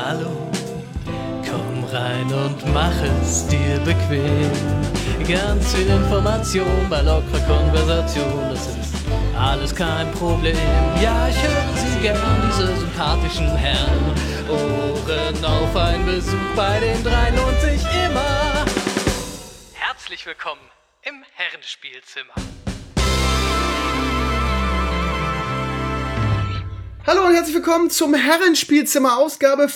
Hallo, komm rein und mach es dir bequem. Ganz viel Information bei lockerer Konversation, das ist alles kein Problem. Ja, ich höre Sie gern, diese sympathischen Herren. Ohren auf, ein Besuch bei den dreien lohnt sich immer. Herzlich willkommen im Herrenspielzimmer. Hallo und herzlich willkommen zum Herrenspielzimmer, Ausgabe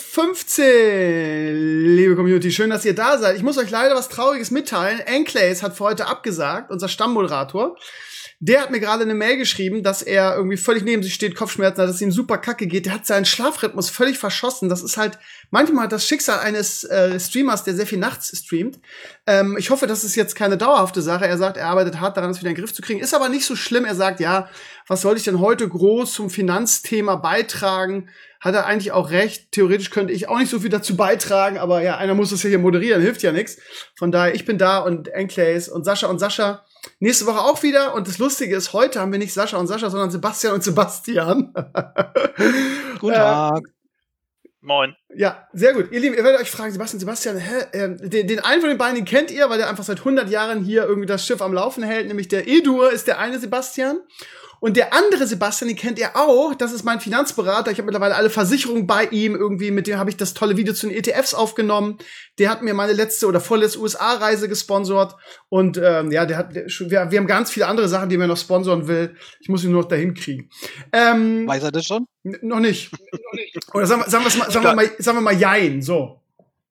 15. Liebe Community, schön, dass ihr da seid. Ich muss euch leider was Trauriges mitteilen. Enclays hat für heute abgesagt, unser Stammmoderator. Der hat mir gerade eine Mail geschrieben, dass er irgendwie völlig neben sich steht, Kopfschmerzen hat, dass es ihm super kacke geht. Der hat seinen Schlafrhythmus völlig verschossen. Das ist halt manchmal das Schicksal eines Streamers, der sehr viel nachts streamt. Ich hoffe, das ist jetzt keine dauerhafte Sache. Er sagt, er arbeitet hart daran, das wieder in den Griff zu kriegen. Ist aber nicht so schlimm. Er sagt, ja, was soll ich denn heute groß zum Finanzthema beitragen? Hat er eigentlich auch recht. Theoretisch könnte ich auch nicht so viel dazu beitragen, aber ja, einer muss es ja hier moderieren, hilft ja nichts. Von daher, ich bin da und Enclays und Sascha nächste Woche auch wieder. Und das Lustige ist, heute haben wir nicht Sascha und Sascha, sondern Sebastian und Sebastian. Guten Tag. Moin. Ja, sehr gut. Ihr Lieben, ihr werdet euch fragen, Sebastian, den einen von den beiden, den kennt ihr, weil der einfach seit 100 Jahren hier irgendwie das Schiff am Laufen hält, nämlich der Edur ist der eine Sebastian. Und der andere Sebastian, den kennt ihr auch, das ist mein Finanzberater. Ich habe mittlerweile alle Versicherungen bei ihm irgendwie, mit dem habe ich das tolle Video zu den ETFs aufgenommen. Der hat mir meine letzte oder vorletzte USA-Reise gesponsort. Und ja, wir haben ganz viele andere Sachen, die er noch sponsoren will. Ich muss ihn nur noch dahin kriegen. Weiß er das schon? Noch nicht. Oder sagen wir mal jein, so.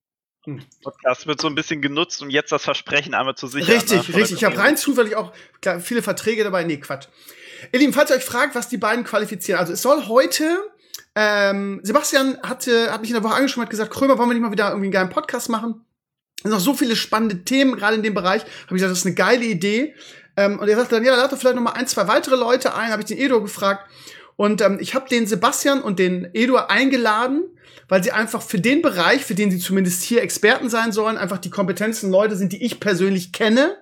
Podcast wird so ein bisschen genutzt, um jetzt das Versprechen einmal zu sichern. Richtig. Ich habe rein zufällig auch viele Verträge dabei. Nee, Quatsch. Ihr Lieben, falls ihr euch fragt, was die beiden qualifizieren, also es soll heute, Sebastian hat mich in der Woche angeschrieben, hat gesagt, Krömer, wollen wir nicht mal wieder irgendwie einen geilen Podcast machen? Es sind noch so viele spannende Themen, gerade in dem Bereich. Habe ich gesagt, das ist eine geile Idee. Und er sagte dann, ja, lad doch vielleicht noch mal 1, 2 weitere Leute ein, habe ich den Edur gefragt. Und ich habe den Sebastian und den Edur eingeladen, weil sie einfach für den Bereich, für den sie zumindest hier Experten sein sollen, einfach die kompetenten Leute sind, die ich persönlich kenne.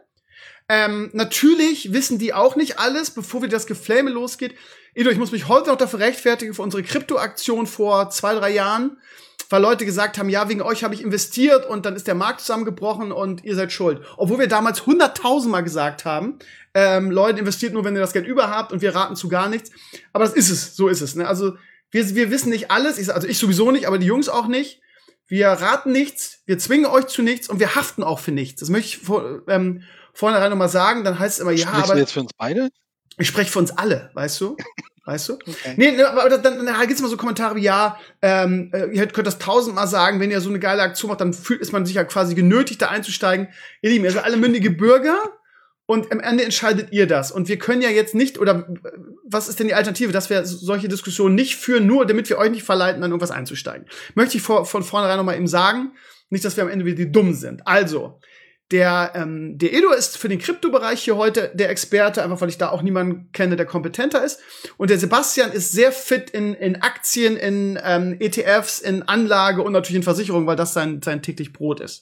Natürlich wissen die auch nicht alles, bevor wieder das Geflame losgeht. Edo, ich muss mich heute noch dafür rechtfertigen für unsere Krypto-Aktion vor 2, 3 Jahren, weil Leute gesagt haben, ja, wegen euch habe ich investiert und dann ist der Markt zusammengebrochen und ihr seid schuld. Obwohl wir damals 100.000 Mal gesagt haben, Leute, investiert nur, wenn ihr das Geld über habt und wir raten zu gar nichts. Aber das ist es, so ist es. Ne? Also wir wissen nicht alles, ich sowieso nicht, aber die Jungs auch nicht. Wir raten nichts, wir zwingen euch zu nichts und wir haften auch für nichts. Das möchte ich vornherein noch mal sagen, dann heißt es immer, ja, Sprichst aber du jetzt für uns beide? Ich spreche für uns alle, weißt du? Okay. Nee, aber dann gibt's immer so Kommentare wie, ja, ihr könnt das 1000-mal sagen, wenn ihr so eine geile Aktion macht, dann ist man sich ja quasi genötigt, da einzusteigen. Ihr Lieben, ihr seid alle mündige Bürger und am Ende entscheidet ihr das. Und wir können ja jetzt nicht, oder was ist denn die Alternative, dass wir solche Diskussionen nicht führen, nur damit wir euch nicht verleiten, dann irgendwas einzusteigen. Möchte ich von vornherein noch mal eben sagen, nicht, dass wir am Ende wieder die Dummen sind. Also, der Edo ist für den Kryptobereich hier heute der Experte, einfach weil ich da auch niemanden kenne, der kompetenter ist. Und der Sebastian ist sehr fit in Aktien, in ETFs, in Anlage und natürlich in Versicherungen, weil das sein täglich Brot ist.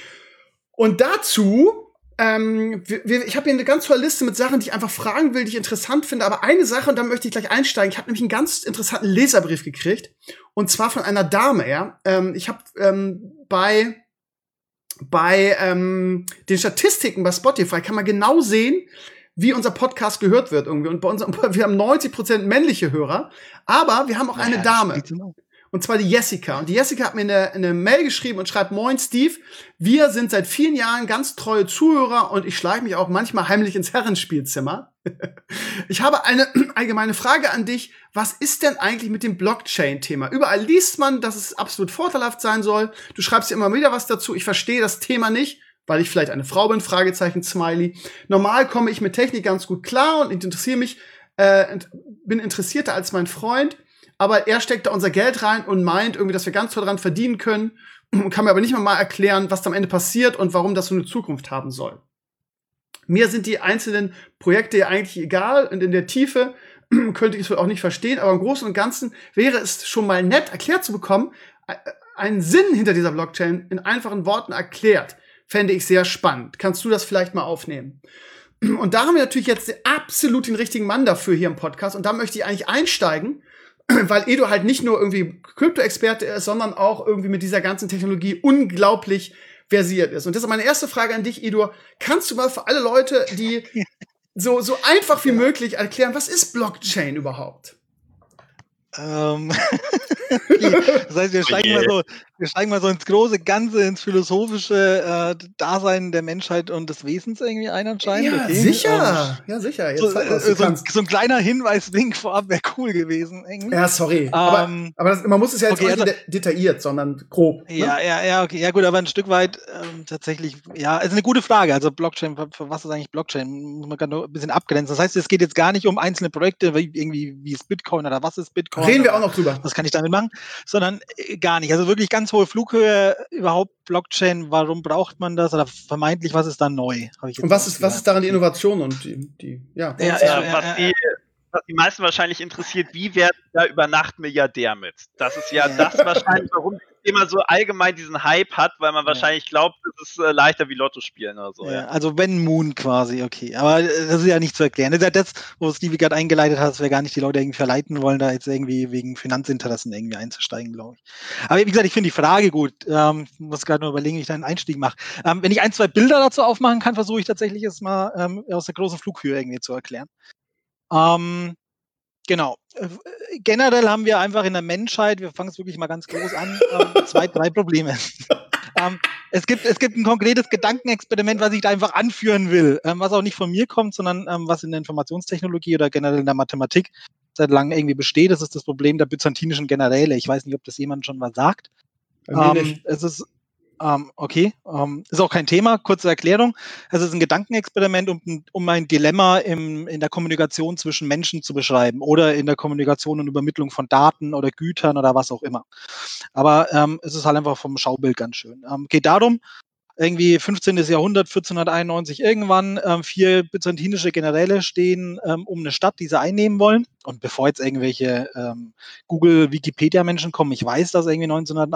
Und dazu, ich habe hier eine ganz tolle Liste mit Sachen, die ich einfach fragen will, die ich interessant finde. Aber eine Sache, und da möchte ich gleich einsteigen, ich habe nämlich einen ganz interessanten Leserbrief gekriegt. Und zwar von einer Dame, ja. Ich habe bei den Statistiken bei Spotify kann man genau sehen, wie unser Podcast gehört wird irgendwie. Und wir haben 90% männliche Hörer, aber wir haben auch eine Dame. Und zwar die Jessica. Und die Jessica hat mir eine Mail geschrieben und schreibt, moin Steve, wir sind seit vielen Jahren ganz treue Zuhörer und ich schleiche mich auch manchmal heimlich ins Herrenspielzimmer. Ich habe eine allgemeine Frage an dich. Was ist denn eigentlich mit dem Blockchain-Thema? Überall liest man, dass es absolut vorteilhaft sein soll. Du schreibst immer wieder was dazu. Ich verstehe das Thema nicht, weil ich vielleicht eine Frau bin, Fragezeichen, Smiley. Normal komme ich mit Technik ganz gut klar und interessiere mich, bin interessierter als mein Freund. Aber er steckt da unser Geld rein und meint irgendwie, dass wir ganz toll dran verdienen können. Kann mir aber nicht mal erklären, was da am Ende passiert und warum das so eine Zukunft haben soll. Mir sind die einzelnen Projekte ja eigentlich egal und in der Tiefe könnte ich es wohl auch nicht verstehen, aber im Großen und Ganzen wäre es schon mal nett erklärt zu bekommen, einen Sinn hinter dieser Blockchain in einfachen Worten erklärt, fände ich sehr spannend. Kannst du das vielleicht mal aufnehmen? Und da haben wir natürlich jetzt absolut den richtigen Mann dafür hier im Podcast und da möchte ich eigentlich einsteigen weil Edo halt nicht nur irgendwie Krypto-Experte ist, sondern auch irgendwie mit dieser ganzen Technologie unglaublich versiert ist. Und deshalb meine erste Frage an dich, Edo. Kannst du mal für alle Leute, die so einfach wie möglich erklären, was ist Blockchain überhaupt? Okay. Das heißt, wir steigen mal so ins große Ganze, ins philosophische Dasein der Menschheit und des Wesens irgendwie ein anscheinend. Ja, okay. Sicher. Ja, sicher. Jetzt so ein kleiner Hinweis-Wink vorab wäre cool gewesen. Irgendwie. Ja, sorry. Aber man muss es ja jetzt auch nicht detailliert, sondern grob. Ne? Ja, okay. Ja, gut, aber ein Stück weit tatsächlich, ja, ist eine gute Frage. Also Blockchain, für was ist eigentlich Blockchain? Muss man gerade ein bisschen abgrenzen. Das heißt, es geht jetzt gar nicht um einzelne Projekte, wie ist Bitcoin oder was ist Bitcoin? Reden wir auch noch drüber. Was kann ich damit machen? Sondern gar nicht. Also wirklich ganz hohe Flughöhe, überhaupt Blockchain, warum braucht man das? Oder vermeintlich, was ist da neu? Und was ist daran die Innovation und was die meisten wahrscheinlich interessiert, wie werden da über Nacht Milliardär mit? Das ist ja das wahrscheinlich, warum das Thema so allgemein diesen Hype hat, weil man wahrscheinlich glaubt, es ist leichter wie Lotto spielen oder so. Ja. Also wenn Moon quasi, okay. Aber das ist ja nicht zu erklären. Das ist ja das, wo Stevie gerade eingeleitet hat, dass wir gar nicht die Leute irgendwie verleiten wollen, da jetzt irgendwie wegen Finanzinteressen irgendwie einzusteigen, glaube ich. Aber wie gesagt, ich finde die Frage gut. Ich muss gerade nur überlegen, wie ich da einen Einstieg mache. Wenn ich 1, 2 Bilder dazu aufmachen kann, versuche ich tatsächlich es mal aus der großen Flughöhe irgendwie zu erklären. Genau. Generell haben wir einfach in der Menschheit, wir fangen es wirklich mal ganz groß an, 2, 3 Probleme. Es gibt ein konkretes Gedankenexperiment, was ich da einfach anführen will, was auch nicht von mir kommt, sondern was in der Informationstechnologie oder generell in der Mathematik seit langem irgendwie besteht. Das ist das Problem der byzantinischen Generäle. Ich weiß nicht, ob das jemand schon mal sagt. Es ist ist auch kein Thema, kurze Erklärung. Es ist ein Gedankenexperiment, um ein Dilemma in der Kommunikation zwischen Menschen zu beschreiben oder in der Kommunikation und Übermittlung von Daten oder Gütern oder was auch immer. Aber es ist halt einfach vom Schaubild ganz schön. Geht darum, irgendwie 15. Jahrhundert, 1491 irgendwann, 4 byzantinische Generäle stehen um eine Stadt, die sie einnehmen wollen. Und bevor jetzt irgendwelche Google-Wikipedia-Menschen kommen, ich weiß, dass irgendwie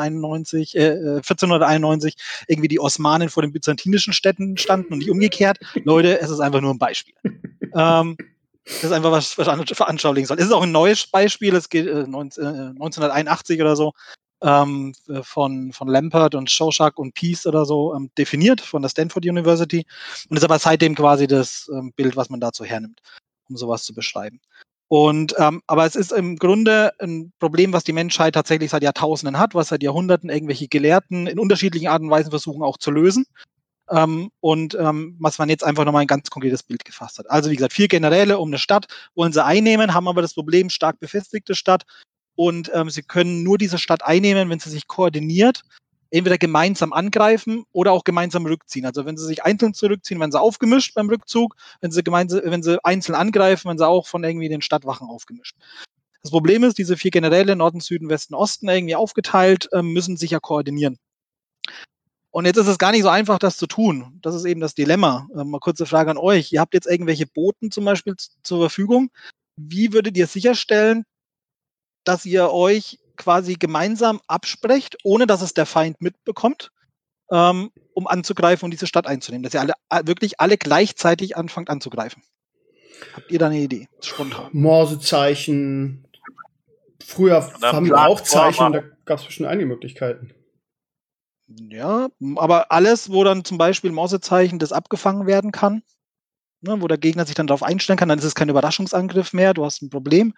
1491 irgendwie die Osmanen vor den byzantinischen Städten standen und nicht umgekehrt. Leute, es ist einfach nur ein Beispiel. Das ist einfach was veranschaulichen soll. Es ist auch ein neues Beispiel, es geht 1981 oder so. Von Lampert und Shostak und Peace oder so definiert von der Stanford University und ist aber seitdem quasi das Bild, was man dazu hernimmt, um sowas zu beschreiben. Und aber es ist im Grunde ein Problem, was die Menschheit tatsächlich seit Jahrtausenden hat, was seit Jahrhunderten irgendwelche Gelehrten in unterschiedlichen Arten und Weisen versuchen auch zu lösen. Was man jetzt einfach nochmal ein ganz konkretes Bild gefasst hat. Also wie gesagt, 4 Generäle um eine Stadt wollen sie einnehmen, haben aber das Problem, stark befestigte Stadt. Und sie können nur diese Stadt einnehmen, wenn sie sich koordiniert, entweder gemeinsam angreifen oder auch gemeinsam rückziehen. Also wenn sie sich einzeln zurückziehen, werden sie aufgemischt beim Rückzug. Wenn sie einzeln angreifen, werden sie auch von irgendwie den Stadtwachen aufgemischt. Das Problem ist, diese 4 Generäle, Norden, Süden, Westen, Osten, irgendwie aufgeteilt, müssen sich ja koordinieren. Und jetzt ist es gar nicht so einfach, das zu tun. Das ist eben das Dilemma. Mal kurze Frage an euch. Ihr habt jetzt irgendwelche Boten zum Beispiel zur Verfügung. Wie würdet ihr sicherstellen, dass ihr euch quasi gemeinsam absprecht, ohne dass es der Feind mitbekommt, um anzugreifen und diese Stadt einzunehmen? Dass ihr wirklich alle gleichzeitig anfangt anzugreifen. Habt ihr da eine Idee? Spontan. Morsezeichen. Früher haben wir auch Zeichen, da gab es bestimmt einige Möglichkeiten. Ja, aber alles, wo dann zum Beispiel Morsezeichen das abgefangen werden kann, ne, wo der Gegner sich dann darauf einstellen kann, dann ist es kein Überraschungsangriff mehr, du hast ein Problem.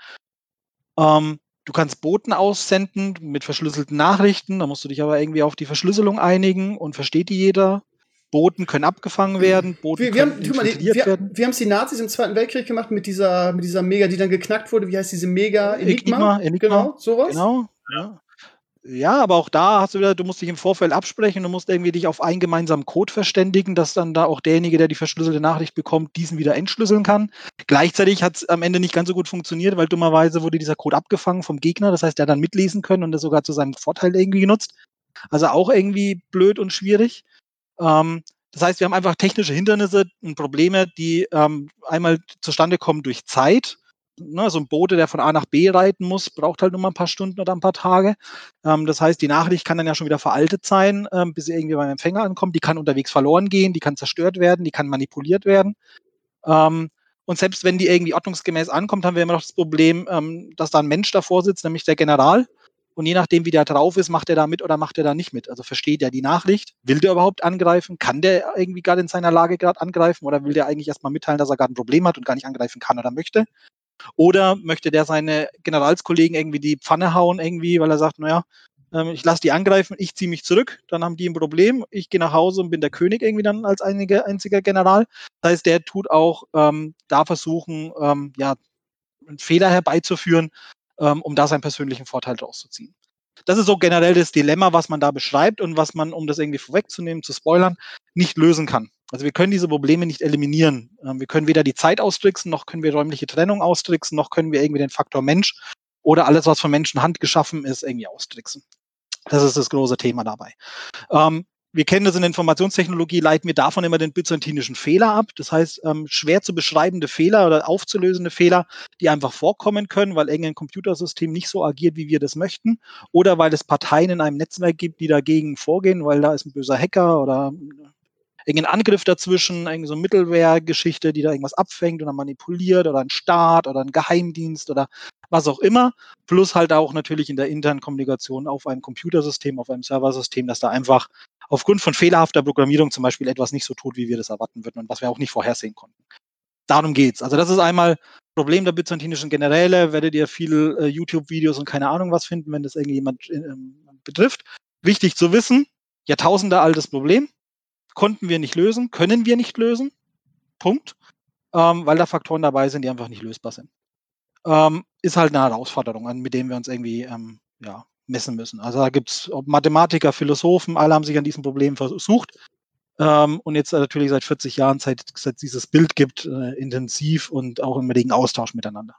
Du kannst Boten aussenden mit verschlüsselten Nachrichten, da musst du dich aber irgendwie auf die Verschlüsselung einigen und versteht die jeder. Boten können abgefangen werden, Boten können infiltriert werden. Wir haben es die Nazis im Zweiten Weltkrieg gemacht mit dieser Mega, die dann geknackt wurde. Wie heißt diese Mega? Enigma. Genau, sowas. Genau, ja, aber auch da hast du wieder, du musst dich im Vorfeld absprechen, du musst irgendwie dich auf einen gemeinsamen Code verständigen, dass dann da auch derjenige, der die verschlüsselte Nachricht bekommt, diesen wieder entschlüsseln kann. Gleichzeitig hat es am Ende nicht ganz so gut funktioniert, weil dummerweise wurde dieser Code abgefangen vom Gegner, das heißt, der hat dann mitlesen können und das sogar zu seinem Vorteil irgendwie genutzt. Also auch irgendwie blöd und schwierig. Das heißt, wir haben einfach technische Hindernisse und Probleme, die einmal zustande kommen durch Zeit. Ne, so ein Bote, der von A nach B reiten muss, braucht halt nur mal ein paar Stunden oder ein paar Tage. Das heißt, die Nachricht kann dann ja schon wieder veraltet sein, bis sie irgendwie beim Empfänger ankommt. Die kann unterwegs verloren gehen, die kann zerstört werden, die kann manipuliert werden. Und selbst wenn die irgendwie ordnungsgemäß ankommt, haben wir immer noch das Problem, dass da ein Mensch davor sitzt, nämlich der General. Und je nachdem, wie der drauf ist, macht er da mit oder macht er da nicht mit. Also versteht er die Nachricht? Will der überhaupt angreifen? Kann der irgendwie gerade in seiner Lage gerade angreifen? Oder will der eigentlich erstmal mitteilen, dass er gerade ein Problem hat und gar nicht angreifen kann oder möchte? Oder möchte der seine Generalskollegen irgendwie die Pfanne hauen irgendwie, weil er sagt, naja, ich lasse die angreifen, ich ziehe mich zurück, dann haben die ein Problem, ich gehe nach Hause und bin der König irgendwie dann als einziger General. Das heißt, der tut auch da versuchen, einen Fehler herbeizuführen, um da seinen persönlichen Vorteil draus zu ziehen. Das ist so generell das Dilemma, was man da beschreibt und was man, um das irgendwie vorwegzunehmen, zu spoilern, nicht lösen kann. Also wir können diese Probleme nicht eliminieren. Wir können weder die Zeit austricksen, noch können wir räumliche Trennung austricksen, noch können wir irgendwie den Faktor Mensch oder alles, was von Menschenhand geschaffen ist, irgendwie austricksen. Das ist das große Thema dabei. Wir kennen das in der Informationstechnologie, leiten wir davon immer den byzantinischen Fehler ab. Das heißt, schwer zu beschreibende Fehler oder aufzulösende Fehler, die einfach vorkommen können, weil irgendein Computersystem nicht so agiert, wie wir das möchten, oder weil es Parteien in einem Netzwerk gibt, die dagegen vorgehen, weil da ist ein böser Hacker oder irgendein Angriff dazwischen, irgendeine so Mittelware-Geschichte, die da irgendwas abfängt oder manipuliert oder ein Staat oder ein Geheimdienst oder was auch immer. Plus halt auch natürlich in der internen Kommunikation auf einem Computersystem, auf einem Serversystem, dass da einfach aufgrund von fehlerhafter Programmierung zum Beispiel etwas nicht so tut, wie wir das erwarten würden und was wir auch nicht vorhersehen konnten. Darum geht's. Also das ist einmal Problem der byzantinischen Generäle. Werdet ihr viele YouTube-Videos und keine Ahnung was finden, wenn das irgendjemand betrifft. Wichtig zu wissen, Jahrtausende altes Problem. Konnten wir nicht lösen, können wir nicht lösen. Punkt. Weil da Faktoren dabei sind, die einfach nicht lösbar sind. Ist halt eine Herausforderung, mit dem wir uns irgendwie messen müssen. Also da gibt es Mathematiker, Philosophen, alle haben sich an diesem Problem versucht. Und jetzt natürlich seit 40 Jahren, seit es dieses Bild gibt, intensiv und auch im regen Austausch miteinander.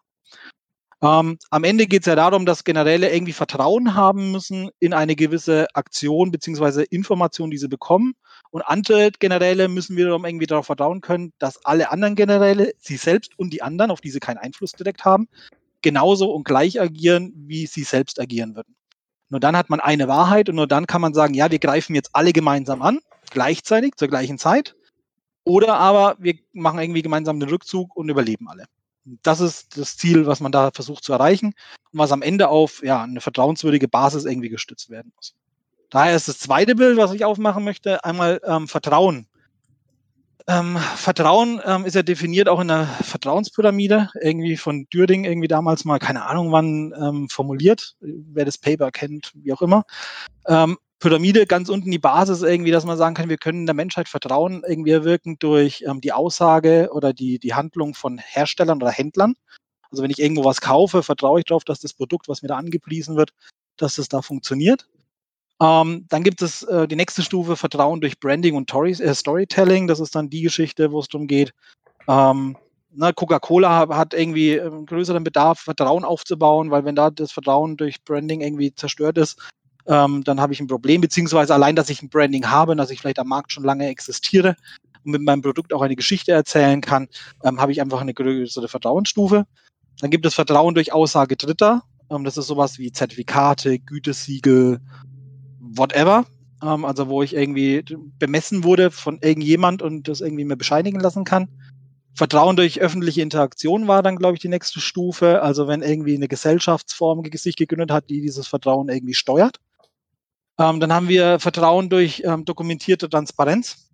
Am Ende geht es ja darum, dass Generäle irgendwie Vertrauen haben müssen in eine gewisse Aktion bzw. Information, die sie bekommen. Und andere Generäle müssen wiederum irgendwie darauf vertrauen können, dass alle anderen Generäle, sie selbst und die anderen, auf die sie keinen Einfluss direkt haben, genauso und gleich agieren, wie sie selbst agieren würden. Nur dann hat man eine Wahrheit und nur dann kann man sagen, ja, wir greifen jetzt alle gemeinsam an, gleichzeitig, zur gleichen Zeit. Oder aber wir machen irgendwie gemeinsam den Rückzug und überleben alle. Das ist das Ziel, was man da versucht zu erreichen und was am Ende auf eine vertrauenswürdige Basis irgendwie gestützt werden muss. Daher ist das zweite Bild, was ich aufmachen möchte, einmal Vertrauen. Vertrauen ist ja definiert auch in der Vertrauenspyramide, irgendwie von Dürding irgendwie damals mal, keine Ahnung wann, formuliert, wer das Paper kennt, wie auch immer. Pyramide, ganz unten die Basis irgendwie, dass man sagen kann, wir können der Menschheit Vertrauen irgendwie erwirken durch die Aussage oder die Handlung von Herstellern oder Händlern. Also wenn ich irgendwo was kaufe, vertraue ich darauf, dass das Produkt, was mir da angepriesen wird, dass das da funktioniert. Dann gibt es die nächste Stufe, Vertrauen durch Branding und Storytelling. Das ist dann die Geschichte, wo es darum geht, Coca-Cola hat irgendwie einen größeren Bedarf, Vertrauen aufzubauen, weil wenn da das Vertrauen durch Branding irgendwie zerstört ist, dann habe ich ein Problem, beziehungsweise allein, dass ich ein Branding habe, dass ich vielleicht am Markt schon lange existiere und mit meinem Produkt auch eine Geschichte erzählen kann, habe ich einfach eine größere Vertrauensstufe. Dann gibt es Vertrauen durch Aussage Dritter. Das ist sowas wie Zertifikate, Gütesiegel, whatever. Also wo ich irgendwie bemessen wurde von irgendjemand und das irgendwie mir bescheinigen lassen kann. Vertrauen durch öffentliche Interaktion war dann, glaube ich, die nächste Stufe. Also wenn irgendwie eine Gesellschaftsform sich gegründet hat, die dieses Vertrauen irgendwie steuert. Dann haben wir Vertrauen durch dokumentierte Transparenz.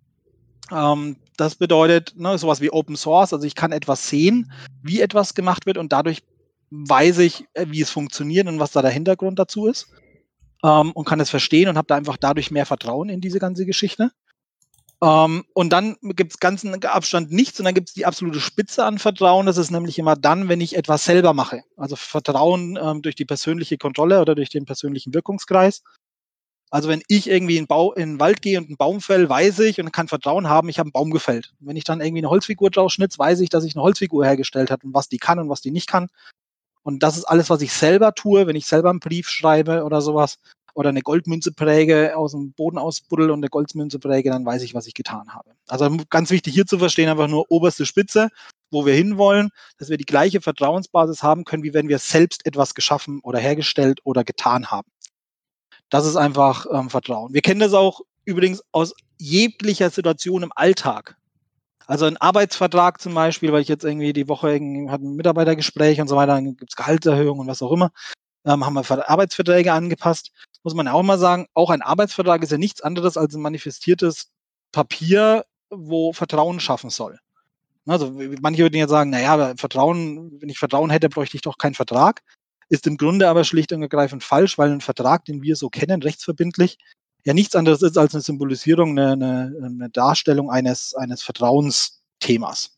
Das bedeutet sowas wie Open Source. Also ich kann etwas sehen, wie etwas gemacht wird und dadurch weiß ich, wie es funktioniert und was da der Hintergrund dazu ist. Und kann es verstehen und habe da einfach dadurch mehr Vertrauen in diese ganze Geschichte. Und dann gibt es ganzen Abstand nichts und dann gibt es die absolute Spitze an Vertrauen. Das ist nämlich immer dann, wenn ich etwas selber mache. Also Vertrauen durch die persönliche Kontrolle oder durch den persönlichen Wirkungskreis. Also wenn ich irgendwie in den Wald gehe und einen Baum fäll, weiß ich und kann Vertrauen haben, ich habe einen Baum gefällt. Wenn ich dann irgendwie eine Holzfigur draus schnitze, weiß ich, dass ich eine Holzfigur hergestellt habe und was die kann und was die nicht kann. Und das ist alles, was ich selber tue, wenn ich selber einen Brief schreibe oder sowas oder eine Goldmünze präge, aus dem Boden ausbuddel und eine Goldmünze präge, dann weiß ich, was ich getan habe. Also ganz wichtig hier zu verstehen, einfach nur oberste Spitze, wo wir hinwollen, dass wir die gleiche Vertrauensbasis haben können, wie wenn wir selbst etwas geschaffen oder hergestellt oder getan haben. Das ist einfach Vertrauen. Wir kennen das auch übrigens aus jeglicher Situation im Alltag. Also ein Arbeitsvertrag zum Beispiel, weil ich jetzt irgendwie die Woche hatte ein Mitarbeitergespräch und so weiter, dann gibt es Gehaltserhöhungen und was auch immer, haben wir Arbeitsverträge angepasst. Muss man auch mal sagen, auch ein Arbeitsvertrag ist ja nichts anderes als ein manifestiertes Papier, wo Vertrauen schaffen soll. Also manche würden jetzt sagen, naja, Vertrauen, wenn ich Vertrauen hätte, bräuchte ich doch keinen Vertrag. Ist im Grunde aber schlicht und ergreifend falsch, weil ein Vertrag, den wir so kennen, rechtsverbindlich, ja nichts anderes ist als eine Symbolisierung, eine Darstellung eines Vertrauensthemas.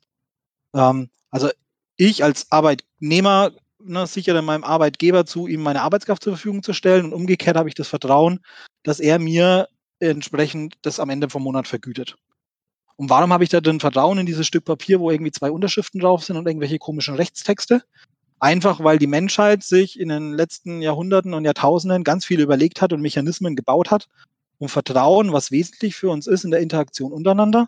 Also ich als Arbeitnehmer sichere meinem Arbeitgeber zu, ihm meine Arbeitskraft zur Verfügung zu stellen und umgekehrt habe ich das Vertrauen, dass er mir entsprechend das am Ende vom Monat vergütet. Und warum habe ich da denn Vertrauen in dieses Stück Papier, wo irgendwie 2 Unterschriften drauf sind und irgendwelche komischen Rechtstexte? Einfach, weil die Menschheit sich in den letzten Jahrhunderten und Jahrtausenden ganz viel überlegt hat und Mechanismen gebaut hat, um Vertrauen, was wesentlich für uns ist in der Interaktion untereinander,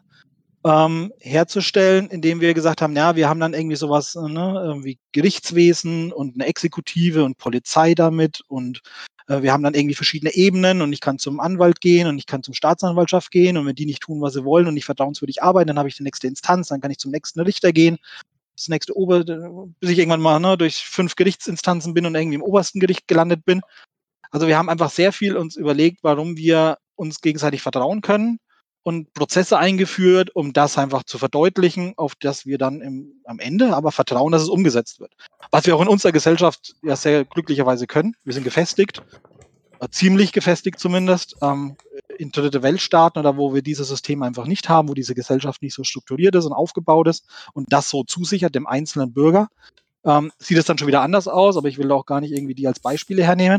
herzustellen, indem wir gesagt haben, ja, wir haben dann irgendwie sowas wie Gerichtswesen und eine Exekutive und Polizei damit und wir haben dann irgendwie verschiedene Ebenen und ich kann zum Anwalt gehen und ich kann zum Staatsanwaltschaft gehen und wenn die nicht tun, was sie wollen und nicht vertrauenswürdig arbeiten, dann habe ich die nächste Instanz, dann kann ich zum nächsten Richter gehen, das nächste bis ich irgendwann mal durch 5 Gerichtsinstanzen bin und irgendwie im obersten Gericht gelandet bin. Also wir haben einfach sehr viel uns überlegt, warum wir uns gegenseitig vertrauen können und Prozesse eingeführt, um das einfach zu verdeutlichen, auf das wir dann am Ende aber vertrauen, dass es umgesetzt wird. Was wir auch in unserer Gesellschaft ja sehr glücklicherweise können. Wir sind gefestigt, ziemlich gefestigt zumindest, in dritte Weltstaaten oder wo wir dieses System einfach nicht haben, wo diese Gesellschaft nicht so strukturiert ist und aufgebaut ist und das so zusichert dem einzelnen Bürger. Sieht es dann schon wieder anders aus, aber ich will auch gar nicht irgendwie die als Beispiele hernehmen.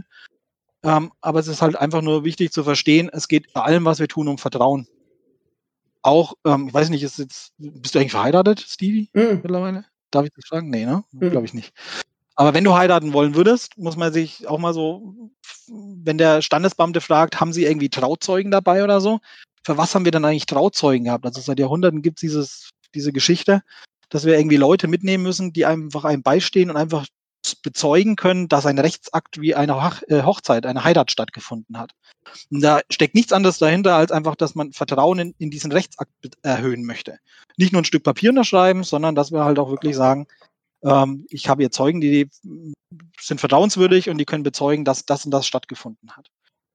Aber es ist halt einfach nur wichtig zu verstehen, es geht bei allem, was wir tun, um Vertrauen. Auch, ich weiß nicht, bist du eigentlich verheiratet, Stevie, mittlerweile? Darf ich das fragen? Nee, ne? Glaube ich nicht. Aber wenn du heiraten wollen würdest, muss man sich auch mal so, wenn der Standesbeamte fragt, haben Sie irgendwie Trauzeugen dabei oder so? Für was haben wir denn eigentlich Trauzeugen gehabt? Also seit Jahrhunderten gibt es diese Geschichte, dass wir irgendwie Leute mitnehmen müssen, die einfach einem beistehen und einfach bezeugen können, dass ein Rechtsakt wie eine Hochzeit, eine Heirat stattgefunden hat. Und da steckt nichts anderes dahinter, als einfach, dass man Vertrauen in diesen Rechtsakt erhöhen möchte. Nicht nur ein Stück Papier unterschreiben, sondern dass wir halt auch wirklich sagen, ich habe hier Zeugen, die sind vertrauenswürdig und die können bezeugen, dass das und das stattgefunden hat.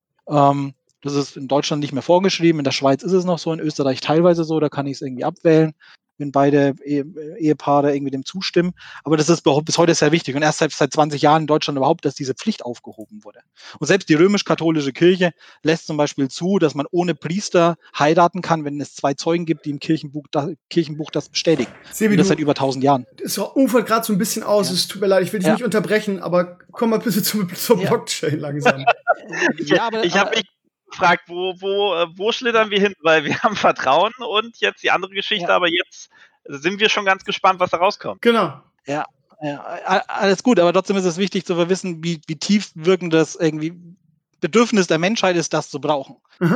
Das ist in Deutschland nicht mehr vorgeschrieben, in der Schweiz ist es noch so, in Österreich teilweise so, da kann ich es irgendwie abwählen, wenn beide Ehepaare irgendwie dem zustimmen. Aber das ist bis heute sehr wichtig und erst seit 20 Jahren in Deutschland überhaupt, dass diese Pflicht aufgehoben wurde. Und selbst die römisch-katholische Kirche lässt zum Beispiel zu, dass man ohne Priester heiraten kann, wenn es 2 Zeugen gibt, die im Kirchenbuch das bestätigen. Sebi, und das seit über 1000 Jahren. Es ufert gerade so ein bisschen aus, ja. Es tut mir leid, ich will dich nicht unterbrechen, aber komm mal bitte zur Blockchain langsam. Ich habe mich gefragt, wo schlittern wir hin? Weil wir haben Vertrauen und jetzt die andere Geschichte, aber jetzt sind wir schon ganz gespannt, was da rauskommt. Genau. Ja, alles gut, aber trotzdem ist es wichtig zu wissen, wie tief wirkend das irgendwie Bedürfnis der Menschheit ist, das zu brauchen.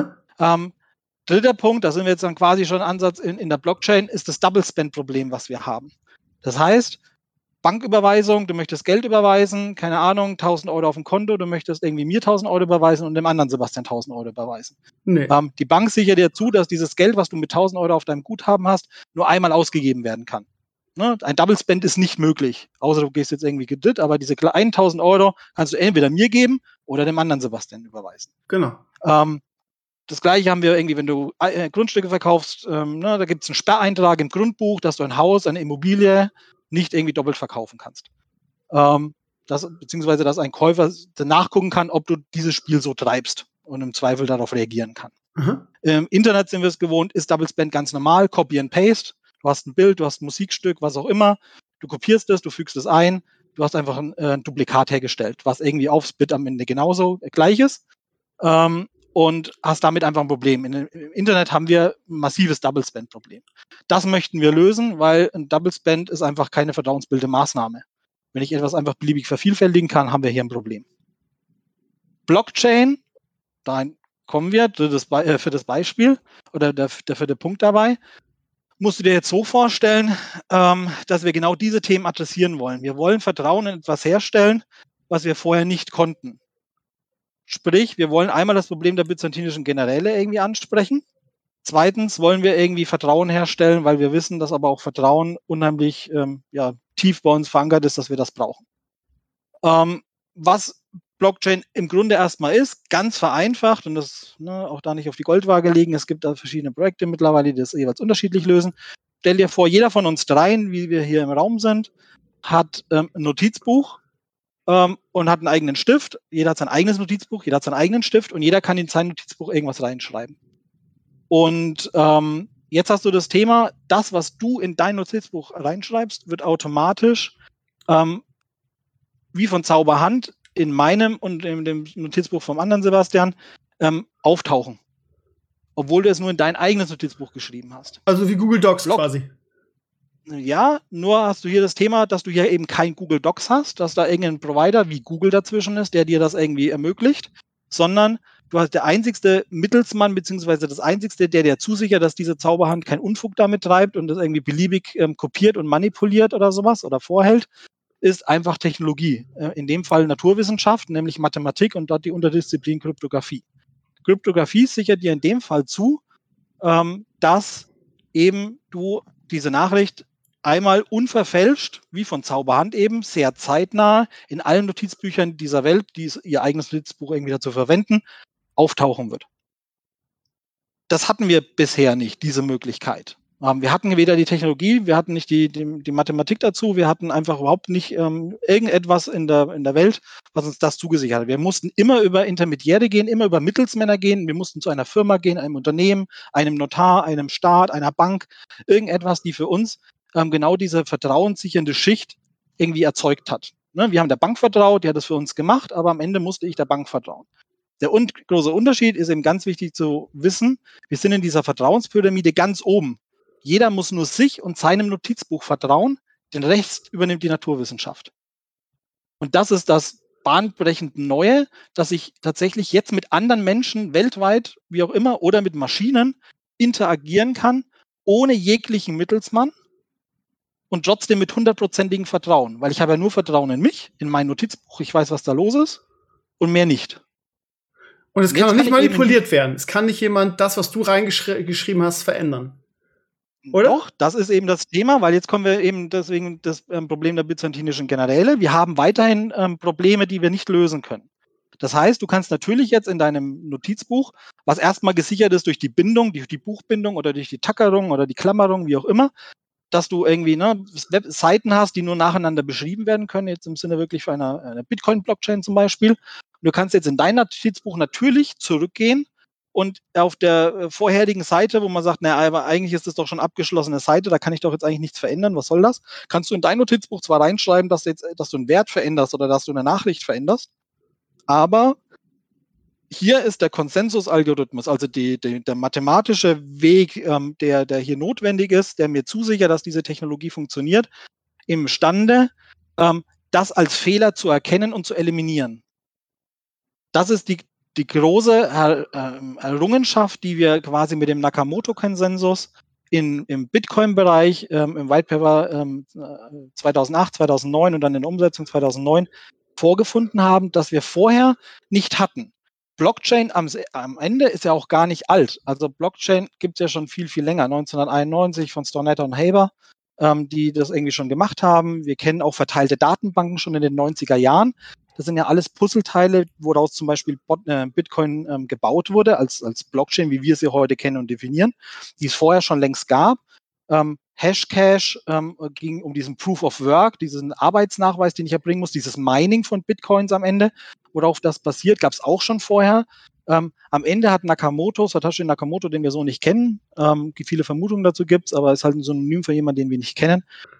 Dritter Punkt, da sind wir jetzt dann quasi schon Ansatz in der Blockchain, ist das Double-Spend-Problem, was wir haben. Das heißt, Banküberweisung, du möchtest Geld überweisen, keine Ahnung, 1.000 Euro auf dem Konto, du möchtest irgendwie mir 1.000 Euro überweisen und dem anderen Sebastian 1.000 Euro überweisen. Nee. Die Bank sichert dir zu, dass dieses Geld, was du mit 1.000 Euro auf deinem Guthaben hast, nur einmal ausgegeben werden kann. Ne? Ein Double Spend ist nicht möglich, außer du gehst jetzt irgendwie Kredit, aber diese 1.000 Euro kannst du entweder mir geben oder dem anderen Sebastian überweisen. Genau. Das Gleiche haben wir irgendwie, wenn du Grundstücke verkaufst, da gibt es einen Sperreintrag im Grundbuch, dass du ein Haus, eine Immobilie nicht irgendwie doppelt verkaufen kannst. Beziehungsweise, dass ein Käufer nachgucken kann, ob du dieses Spiel so treibst und im Zweifel darauf reagieren kann. Im Internet sind wir es gewohnt, ist Double Spend ganz normal, Copy and Paste. Du hast ein Bild, du hast ein Musikstück, was auch immer. Du kopierst es, du fügst es ein. Du hast einfach ein Duplikat hergestellt, was irgendwie aufs Bit am Ende genauso gleich ist. Und hast damit einfach ein Problem. Im Internet haben wir ein massives Double-Spend-Problem. Das möchten wir lösen, weil ein Double-Spend ist einfach keine vertrauensbildende Maßnahme. Wenn ich etwas einfach beliebig vervielfältigen kann, haben wir hier ein Problem. Blockchain, da kommen wir für das Beispiel oder der vierte Punkt dabei, musst du dir jetzt so vorstellen, dass wir genau diese Themen adressieren wollen. Wir wollen Vertrauen in etwas herstellen, was wir vorher nicht konnten. Sprich, wir wollen einmal das Problem der byzantinischen Generäle irgendwie ansprechen. Zweitens wollen wir irgendwie Vertrauen herstellen, weil wir wissen, dass aber auch Vertrauen unheimlich tief bei uns verankert ist, dass wir das brauchen. Was Blockchain im Grunde erstmal ist, ganz vereinfacht, und das auch da nicht auf die Goldwaage legen, es gibt da verschiedene Projekte mittlerweile, die das jeweils unterschiedlich lösen. Stell dir vor, jeder von uns dreien, wie wir hier im Raum sind, hat ein Notizbuch und hat einen eigenen Stift. Jeder hat sein eigenes Notizbuch, jeder hat seinen eigenen Stift und jeder kann in sein Notizbuch irgendwas reinschreiben. Und jetzt hast du das Thema, das, was du in dein Notizbuch reinschreibst, wird automatisch wie von Zauberhand in meinem und in dem Notizbuch vom anderen Sebastian auftauchen. Obwohl du es nur in dein eigenes Notizbuch geschrieben hast. Also wie Google Docs quasi. Ja, nur hast du hier das Thema, dass du hier eben kein Google Docs hast, dass da irgendein Provider wie Google dazwischen ist, der dir das irgendwie ermöglicht, sondern du hast der einzigste Mittelsmann, beziehungsweise das einzigste, der dir zusichert, dass diese Zauberhand keinen Unfug damit treibt und das irgendwie beliebig kopiert und manipuliert oder sowas oder vorhält, ist einfach Technologie. In dem Fall Naturwissenschaft, nämlich Mathematik und dort die Unterdisziplin Kryptographie. Kryptographie sichert dir in dem Fall zu, dass eben du diese Nachricht einmal unverfälscht, wie von Zauberhand eben, sehr zeitnah in allen Notizbüchern dieser Welt, die ihr eigenes Notizbuch irgendwie dazu verwenden, auftauchen wird. Das hatten wir bisher nicht, diese Möglichkeit. Wir hatten weder die Technologie, wir hatten nicht die Mathematik dazu, wir hatten einfach überhaupt nicht irgendetwas in der Welt, was uns das zugesichert hat. Wir mussten immer über Intermediäre gehen, immer über Mittelsmänner gehen. Wir mussten zu einer Firma gehen, einem Unternehmen, einem Notar, einem Staat, einer Bank, irgendetwas, die für uns genau diese vertrauenssichernde Schicht irgendwie erzeugt hat. Ne? Wir haben der Bank vertraut, die hat das für uns gemacht, aber am Ende musste ich der Bank vertrauen. Der große Unterschied ist eben ganz wichtig zu wissen, wir sind in dieser Vertrauenspyramide ganz oben. Jeder muss nur sich und seinem Notizbuch vertrauen, den Rest übernimmt die Naturwissenschaft. Und das ist das bahnbrechend Neue, dass ich tatsächlich jetzt mit anderen Menschen weltweit, wie auch immer, oder mit Maschinen interagieren kann, ohne jeglichen Mittelsmann und trotzdem mit 100%igem Vertrauen. Weil ich habe ja nur Vertrauen in mich, in mein Notizbuch, ich weiß, was da los ist und mehr nicht. Und es kann auch nicht manipuliert werden. Es kann nicht jemand das, was du reingeschrieben hast, verändern. Oder? Doch, das ist eben das Thema, weil jetzt kommen wir eben deswegen das Problem der byzantinischen Generäle. Wir haben weiterhin Probleme, die wir nicht lösen können. Das heißt, du kannst natürlich jetzt in deinem Notizbuch, was erstmal gesichert ist durch die Bindung, durch die Buchbindung oder durch die Tackerung oder die Klammerung, wie auch immer, dass du irgendwie Seiten hast, die nur nacheinander beschrieben werden können, jetzt im Sinne wirklich für eine Bitcoin-Blockchain zum Beispiel. Und du kannst jetzt in dein Notizbuch natürlich zurückgehen und auf der vorherigen Seite, wo man sagt, naja, aber eigentlich ist das doch schon abgeschlossene Seite, da kann ich doch jetzt eigentlich nichts verändern, was soll das? Kannst du in dein Notizbuch zwar reinschreiben, dass du einen Wert veränderst oder dass du eine Nachricht veränderst, aber hier ist der Konsensusalgorithmus, also der mathematische Weg, der hier notwendig ist, der mir zusichert, dass diese Technologie funktioniert, imstande, das als Fehler zu erkennen und zu eliminieren. Das ist die große Errungenschaft, die wir quasi mit dem Nakamoto-Konsensus im Bitcoin-Bereich, im White Paper 2008, 2009 und dann in der Umsetzung 2009 vorgefunden haben, dass wir vorher nicht hatten. Blockchain am Ende ist ja auch gar nicht alt. Also Blockchain gibt es ja schon viel, viel länger. 1991 von Stornetta und Haber, die das irgendwie schon gemacht haben. Wir kennen auch verteilte Datenbanken schon in den 90er Jahren. Das sind ja alles Puzzleteile, woraus zum Beispiel Bitcoin gebaut wurde, als Blockchain, wie wir sie heute kennen und definieren, die es vorher schon längst gab. Hashcash ging um diesen Proof of Work, diesen Arbeitsnachweis, den ich erbringen muss, dieses Mining von Bitcoins am Ende, worauf das basiert, gab es auch schon vorher. Am Ende hat Satoshi Nakamoto, den wir so nicht kennen, viele Vermutungen dazu gibt es, aber ist halt ein Synonym für jemanden, den wir nicht kennen,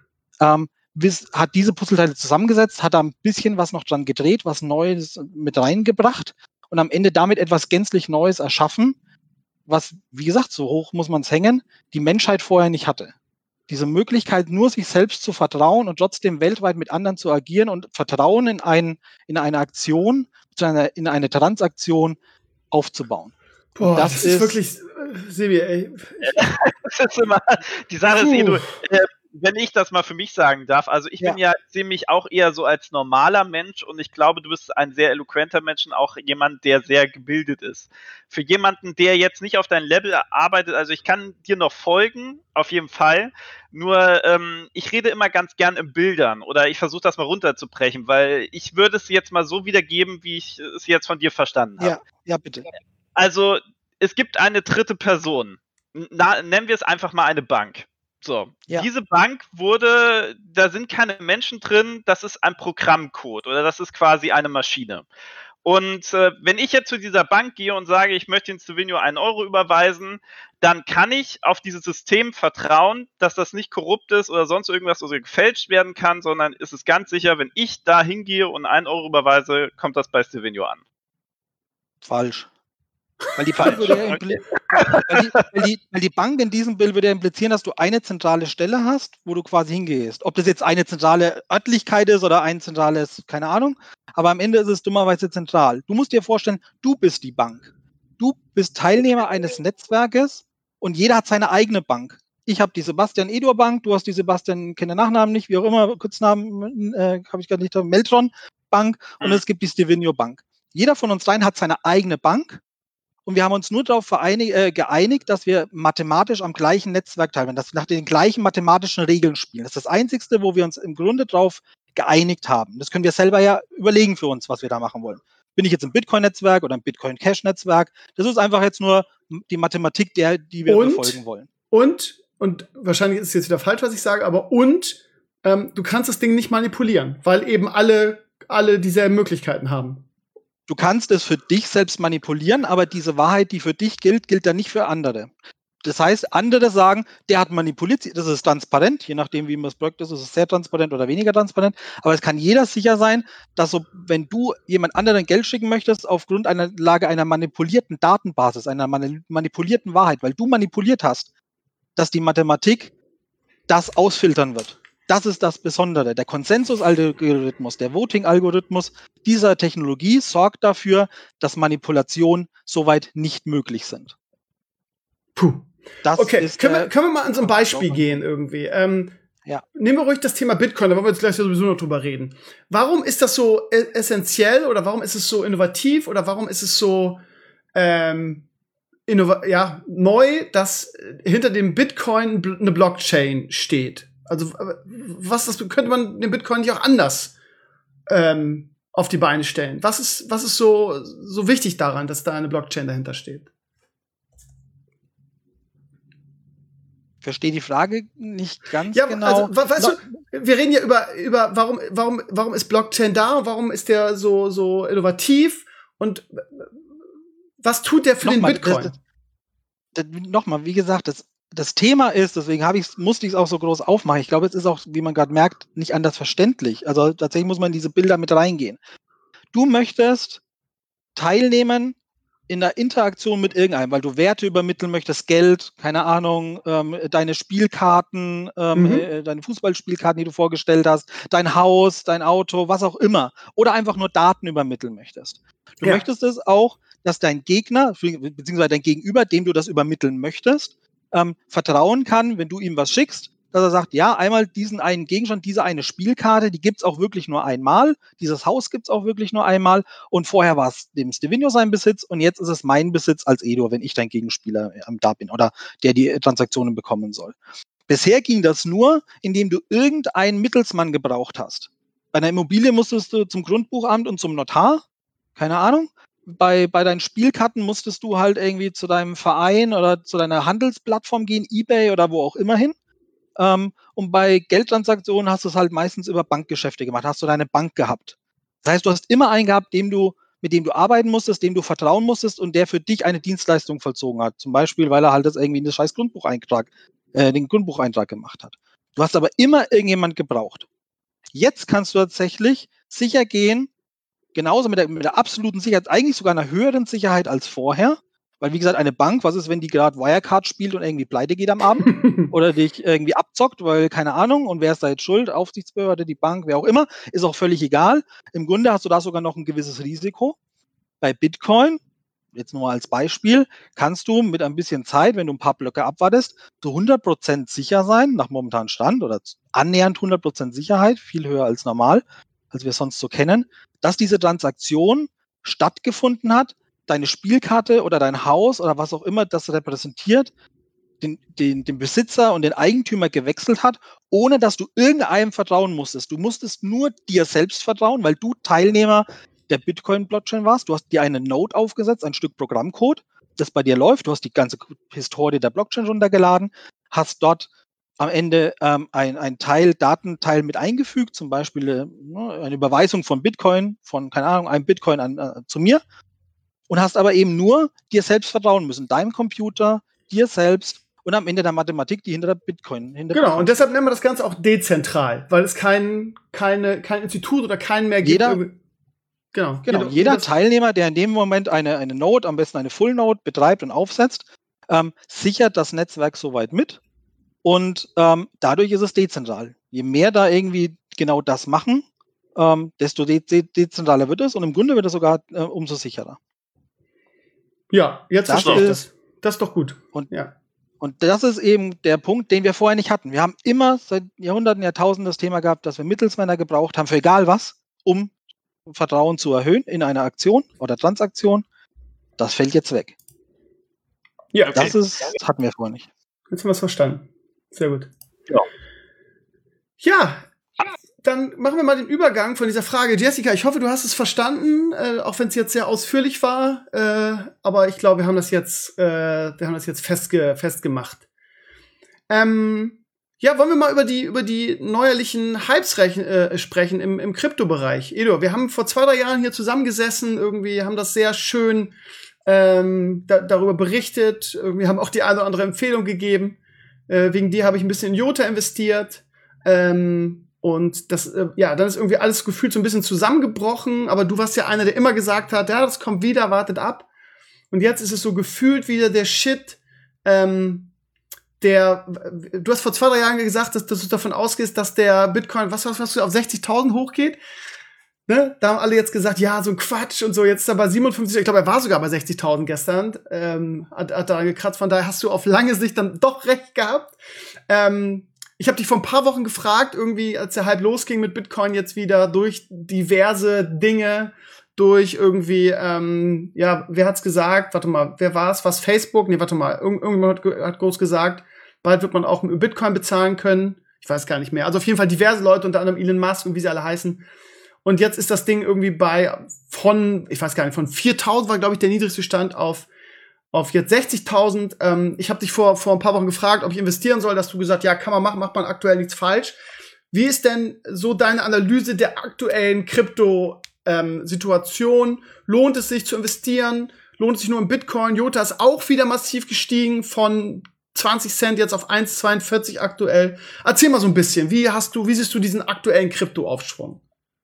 hat diese Puzzleteile zusammengesetzt, hat da ein bisschen was noch dran gedreht, was Neues mit reingebracht und am Ende damit etwas gänzlich Neues erschaffen, was, wie gesagt, so hoch muss man es hängen, die Menschheit vorher nicht hatte. Diese Möglichkeit, nur sich selbst zu vertrauen und trotzdem weltweit mit anderen zu agieren und Vertrauen in eine Aktion, in eine Transaktion aufzubauen. Boah, das ist wirklich, Sebi, ey. Das ist immer, die Sache ist wenn ich das mal für mich sagen darf, also ich bin ja ziemlich auch eher so als normaler Mensch und ich glaube, du bist ein sehr eloquenter Mensch und auch jemand, der sehr gebildet ist. Für jemanden, der jetzt nicht auf dein Level arbeitet, also ich kann dir noch folgen, auf jeden Fall, nur ich rede immer ganz gern in Bildern oder ich versuche das mal runterzubrechen, weil ich würde es jetzt mal so wiedergeben, wie ich es jetzt von dir verstanden habe. Ja, bitte. Also es gibt eine dritte Person, nennen wir es einfach mal eine Bank. So, diese Bank da sind keine Menschen drin, das ist ein Programmcode oder das ist quasi eine Maschine. Und wenn ich jetzt zu dieser Bank gehe und sage, ich möchte in Stevenio 1 Euro überweisen, dann kann ich auf dieses System vertrauen, dass das nicht korrupt ist oder sonst irgendwas oder gefälscht werden kann, sondern ist es ganz sicher, wenn ich da hingehe und 1 Euro überweise, kommt das bei Stevenio an. Falsch. Weil die Bank weil die Bank in diesem Bild würde implizieren, dass du eine zentrale Stelle hast, wo du quasi hingehst. Ob das jetzt eine zentrale Örtlichkeit ist oder ein zentrales, keine Ahnung, aber am Ende ist es dummerweise zentral. Du musst dir vorstellen, du bist die Bank. Du bist Teilnehmer eines Netzwerkes und jeder hat seine eigene Bank. Ich habe die Sebastian Edor Bank, du hast die Sebastian, kenne den Nachnamen nicht, wie auch immer, Kurznamen habe ich gerade nicht, Meltron Bank und es gibt die Stevenio Bank. Jeder von uns dreien hat seine eigene Bank. Und wir haben uns nur darauf geeinigt, dass wir mathematisch am gleichen Netzwerk teilnehmen, dass wir nach den gleichen mathematischen Regeln spielen. Das ist das Einzige, wo wir uns im Grunde darauf geeinigt haben. Das können wir selber ja überlegen für uns, was wir da machen wollen. Bin ich jetzt im Bitcoin-Netzwerk oder im Bitcoin-Cash-Netzwerk? Das ist einfach jetzt nur die Mathematik, die wir befolgen wollen. Und wahrscheinlich ist es jetzt wieder falsch, was ich sage, aber du kannst das Ding nicht manipulieren, weil eben alle dieselben Möglichkeiten haben. Du kannst es für dich selbst manipulieren, aber diese Wahrheit, die für dich gilt, gilt dann nicht für andere. Das heißt, andere sagen, der hat manipuliert, das ist transparent, je nachdem, wie man das Projekt ist es sehr transparent oder weniger transparent, aber es kann jeder sicher sein, dass wenn du jemand anderen Geld schicken möchtest, aufgrund einer Lage einer manipulierten Datenbasis, einer manipulierten Wahrheit, weil du manipuliert hast, dass die Mathematik das ausfiltern wird. Das ist das Besondere. Der Konsensus-Algorithmus, der Voting-Algorithmus dieser Technologie sorgt dafür, dass Manipulationen soweit nicht möglich sind. Puh. Okay, können wir mal an so ein Beispiel gehen irgendwie? Nehmen wir ruhig das Thema Bitcoin, da wollen wir jetzt gleich sowieso noch drüber reden. Warum ist das so essentiell oder warum ist es so innovativ oder warum ist es so neu, dass hinter dem Bitcoin eine Blockchain steht? Also könnte man den Bitcoin nicht auch anders auf die Beine stellen? Was ist so wichtig daran, dass da eine Blockchain dahinter steht? Ich verstehe die Frage nicht ganz genau. Also, weißt du, wir reden ja über warum ist Blockchain da und warum ist der so innovativ und was tut der für den Bitcoin? Nochmal, wie gesagt, das Thema ist, deswegen musste ich es auch so groß aufmachen. Ich glaube, es ist auch, wie man gerade merkt, nicht anders verständlich. Also tatsächlich muss man in diese Bilder mit reingehen. Du möchtest teilnehmen in der Interaktion mit irgendeinem, weil du Werte übermitteln möchtest, Geld, keine Ahnung, deine Spielkarten, deine Fußballspielkarten, die du vorgestellt hast, dein Haus, dein Auto, was auch immer. Oder einfach nur Daten übermitteln möchtest. Du möchtest es auch, dass dein Gegner, beziehungsweise dein Gegenüber, dem du das übermitteln möchtest, vertrauen kann, wenn du ihm was schickst, dass er sagt, ja, einmal diesen einen Gegenstand, diese eine Spielkarte, die gibt's auch wirklich nur einmal, dieses Haus gibt's auch wirklich nur einmal und vorher war es dem Stevenio sein Besitz und jetzt ist es mein Besitz als Edo, wenn ich dein Gegenspieler da bin oder der die Transaktionen bekommen soll. Bisher ging das nur, indem du irgendeinen Mittelsmann gebraucht hast. Bei einer Immobilie musstest du zum Grundbuchamt und zum Notar, keine Ahnung. Bei deinen Spielkarten musstest du halt irgendwie zu deinem Verein oder zu deiner Handelsplattform gehen, eBay oder wo auch immer hin. Und bei Geldtransaktionen hast du es halt meistens über Bankgeschäfte gemacht, hast du deine Bank gehabt. Das heißt, du hast immer einen gehabt, mit dem du arbeiten musstest, dem du vertrauen musstest und der für dich eine Dienstleistung vollzogen hat. Zum Beispiel, weil er halt das irgendwie in das scheiß den Grundbucheintrag gemacht hat. Du hast aber immer irgendjemand gebraucht. Jetzt kannst du tatsächlich sicher gehen, genauso mit der absoluten Sicherheit, eigentlich sogar einer höheren Sicherheit als vorher. Weil, wie gesagt, eine Bank, was ist, wenn die gerade Wirecard spielt und irgendwie pleite geht am Abend? Oder dich irgendwie abzockt, weil, keine Ahnung, und wer ist da jetzt schuld? Aufsichtsbehörde, die Bank, wer auch immer, ist auch völlig egal. Im Grunde hast du da sogar noch ein gewisses Risiko. Bei Bitcoin jetzt nur mal als Beispiel, kannst du mit ein bisschen Zeit, wenn du ein paar Blöcke abwartest, zu 100% sicher sein, nach momentanem Stand oder annähernd 100% Sicherheit, viel höher als normal, als wir sonst so kennen, dass diese Transaktion stattgefunden hat, deine Spielkarte oder dein Haus oder was auch immer das repräsentiert, den Besitzer und den Eigentümer gewechselt hat, ohne dass du irgendeinem vertrauen musstest. Du musstest nur dir selbst vertrauen, weil du Teilnehmer der Bitcoin-Blockchain warst. Du hast dir eine Node aufgesetzt, ein Stück Programmcode, das bei dir läuft. Du hast die ganze Historie der Blockchain runtergeladen, hast dort am Ende ein Datenteil mit eingefügt, zum Beispiel eine Überweisung von Bitcoin, von, keine Ahnung, einem Bitcoin zu mir, und hast aber eben nur dir selbst vertrauen müssen, deinem Computer, dir selbst und am Ende der Mathematik, die hinter der Bitcoin. Genau, und deshalb nennen wir das Ganze auch dezentral, weil es kein Institut oder keinen mehr gibt. Jeder Teilnehmer, der in dem Moment eine Node, am besten eine Full Node, betreibt und aufsetzt, sichert das Netzwerk soweit mit. Und dadurch ist es dezentral. Je mehr da irgendwie genau das machen, desto dezentraler wird es. Und im Grunde wird es sogar umso sicherer. Ja, jetzt verstehe ich das. Das ist doch gut. Und das ist eben der Punkt, den wir vorher nicht hatten. Wir haben immer seit Jahrhunderten, Jahrtausenden das Thema gehabt, dass wir Mittelsmänner gebraucht haben für egal was, um Vertrauen zu erhöhen in einer Aktion oder Transaktion. Das fällt jetzt weg. Ja, okay. Das hatten wir vorher nicht. Jetzt haben wir es verstanden. Sehr gut. Ja, dann machen wir mal den Übergang von dieser Frage. Jessica, ich hoffe, du hast es verstanden, auch wenn es jetzt sehr ausführlich war. Aber ich glaube, wir haben das jetzt festgemacht. Wollen wir mal über die neuerlichen Hypes sprechen im Kryptobereich. Edo, wir haben vor 2-3 Jahren hier zusammengesessen, irgendwie haben das sehr schön darüber berichtet. Irgendwie haben auch die eine oder andere Empfehlung gegeben. Wegen dir habe ich ein bisschen in Jota investiert. Und das, dann ist irgendwie alles gefühlt so ein bisschen zusammengebrochen. Aber du warst ja einer, der immer gesagt hat, ja, das kommt wieder, wartet ab. Und jetzt ist es so gefühlt wieder der Shit, du hast vor 2-3 Jahren gesagt, dass du davon ausgehst, dass der Bitcoin, was du, auf 60.000 hochgeht. Ne? Da haben alle jetzt gesagt, ja, so ein Quatsch und so. Jetzt ist er bei 57, ich glaube, er war sogar bei 60.000 gestern. Hat da gekratzt, von daher hast du auf lange Sicht dann doch recht gehabt. Ich habe dich vor ein paar Wochen gefragt, irgendwie, als der Hype losging mit Bitcoin jetzt wieder durch diverse Dinge, durch irgendwie, wer hat's gesagt? Warte mal, wer war's? Was Facebook? Nee, warte mal, irgendjemand hat groß gesagt, bald wird man auch mit Bitcoin bezahlen können. Ich weiß gar nicht mehr. Also auf jeden Fall diverse Leute, unter anderem Elon Musk und wie sie alle heißen. Und jetzt ist das Ding irgendwie von 4.000 war, glaube ich, der niedrigste Stand auf jetzt 60.000. Ich habe dich vor ein paar Wochen gefragt, ob ich investieren soll. Dass du gesagt, ja, kann man machen, macht man aktuell nichts falsch. Wie ist denn so deine Analyse der aktuellen Krypto-Situation? Lohnt es sich zu investieren? Lohnt es sich nur in Bitcoin? Jota ist auch wieder massiv gestiegen von 20 Cent jetzt auf 1,42 aktuell. Erzähl mal so ein bisschen. Wie siehst du diesen aktuellen Krypto-Aufschwung?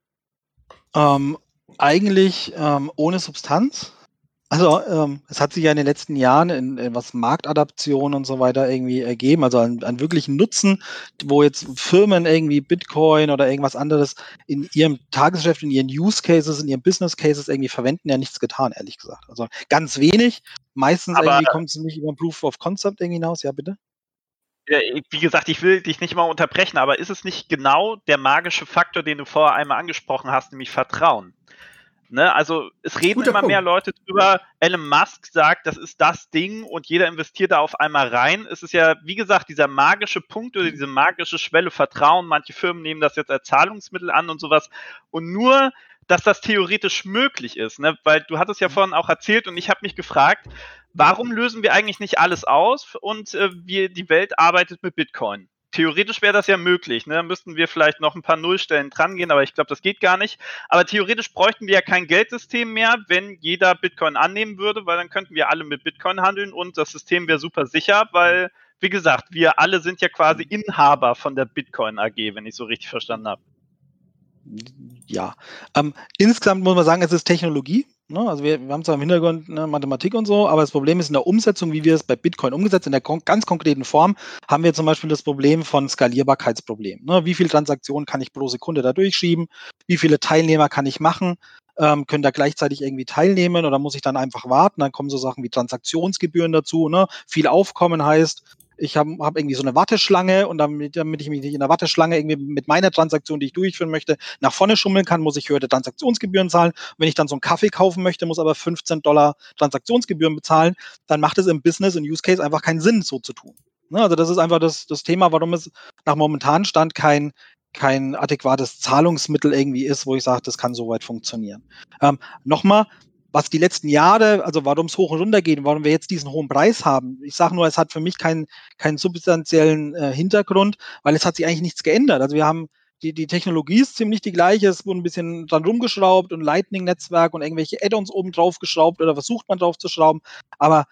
Eigentlich ohne Substanz. Also es hat sich ja in den letzten Jahren in was Marktadaption und so weiter irgendwie ergeben, also an wirklichen Nutzen, wo jetzt Firmen irgendwie Bitcoin oder irgendwas anderes in ihrem Tagesgeschäft, in ihren Use Cases, in ihren Business Cases irgendwie verwenden, ja nichts getan, ehrlich gesagt. Also ganz wenig. Meistens irgendwie kommt es nicht über Proof of Concept irgendwie hinaus. Ja, bitte? Ja, wie gesagt, ich will dich nicht mal unterbrechen, aber ist es nicht genau der magische Faktor, den du vorher einmal angesprochen hast, nämlich Vertrauen? Ne? Also es reden immer mehr Leute drüber, Elon Musk sagt, das ist das Ding und jeder investiert da auf einmal rein. Es ist ja, wie gesagt, dieser magische Punkt oder diese magische Schwelle Vertrauen. Manche Firmen nehmen das jetzt als Zahlungsmittel an und sowas. Und nur, dass das theoretisch möglich ist, ne? Weil du hattest ja vorhin auch erzählt und ich habe mich gefragt, warum lösen wir eigentlich nicht alles aus und die Welt arbeitet mit Bitcoin? Theoretisch wäre das ja möglich, ne? Da müssten wir vielleicht noch ein paar Nullstellen dran gehen, aber ich glaube, das geht gar nicht. Aber theoretisch bräuchten wir ja kein Geldsystem mehr, wenn jeder Bitcoin annehmen würde, weil dann könnten wir alle mit Bitcoin handeln und das System wäre super sicher, weil, wie gesagt, wir alle sind ja quasi Inhaber von der Bitcoin AG, wenn ich so richtig verstanden habe. Ja, insgesamt muss man sagen, es ist Technologie. Ne? Also wir haben zwar im Hintergrund Mathematik und so, aber das Problem ist in der Umsetzung, wie wir es bei Bitcoin umgesetzt, in der ganz konkreten Form, haben wir zum Beispiel das Problem von Skalierbarkeitsproblem. Ne? Wie viele Transaktionen kann ich pro Sekunde da durchschieben? Wie viele Teilnehmer kann ich machen? können da gleichzeitig irgendwie teilnehmen oder muss ich dann einfach warten? Dann kommen so Sachen wie Transaktionsgebühren dazu, ne? Viel Aufkommen heißt, ich habe irgendwie so eine Warteschlange und damit ich mich nicht in der Warteschlange irgendwie mit meiner Transaktion, die ich durchführen möchte, nach vorne schummeln kann, muss ich höhere Transaktionsgebühren zahlen. Wenn ich dann so einen Kaffee kaufen möchte, muss aber $15 Transaktionsgebühren bezahlen, dann macht es im Business, im Use Case einfach keinen Sinn, so zu tun. Ne? Also das ist einfach das Thema, warum es nach momentanem Stand kein adäquates Zahlungsmittel irgendwie ist, wo ich sage, das kann soweit funktionieren. Nochmal, was die letzten Jahre, also warum es hoch und runter geht und warum wir jetzt diesen hohen Preis haben. Ich sage nur, es hat für mich keinen substanziellen Hintergrund, weil es hat sich eigentlich nichts geändert. Also wir haben die Technologie ist ziemlich die gleiche, es wurde ein bisschen dran rumgeschraubt und Lightning-Netzwerk und irgendwelche Add-ons oben drauf geschraubt oder versucht man drauf zu schrauben, aber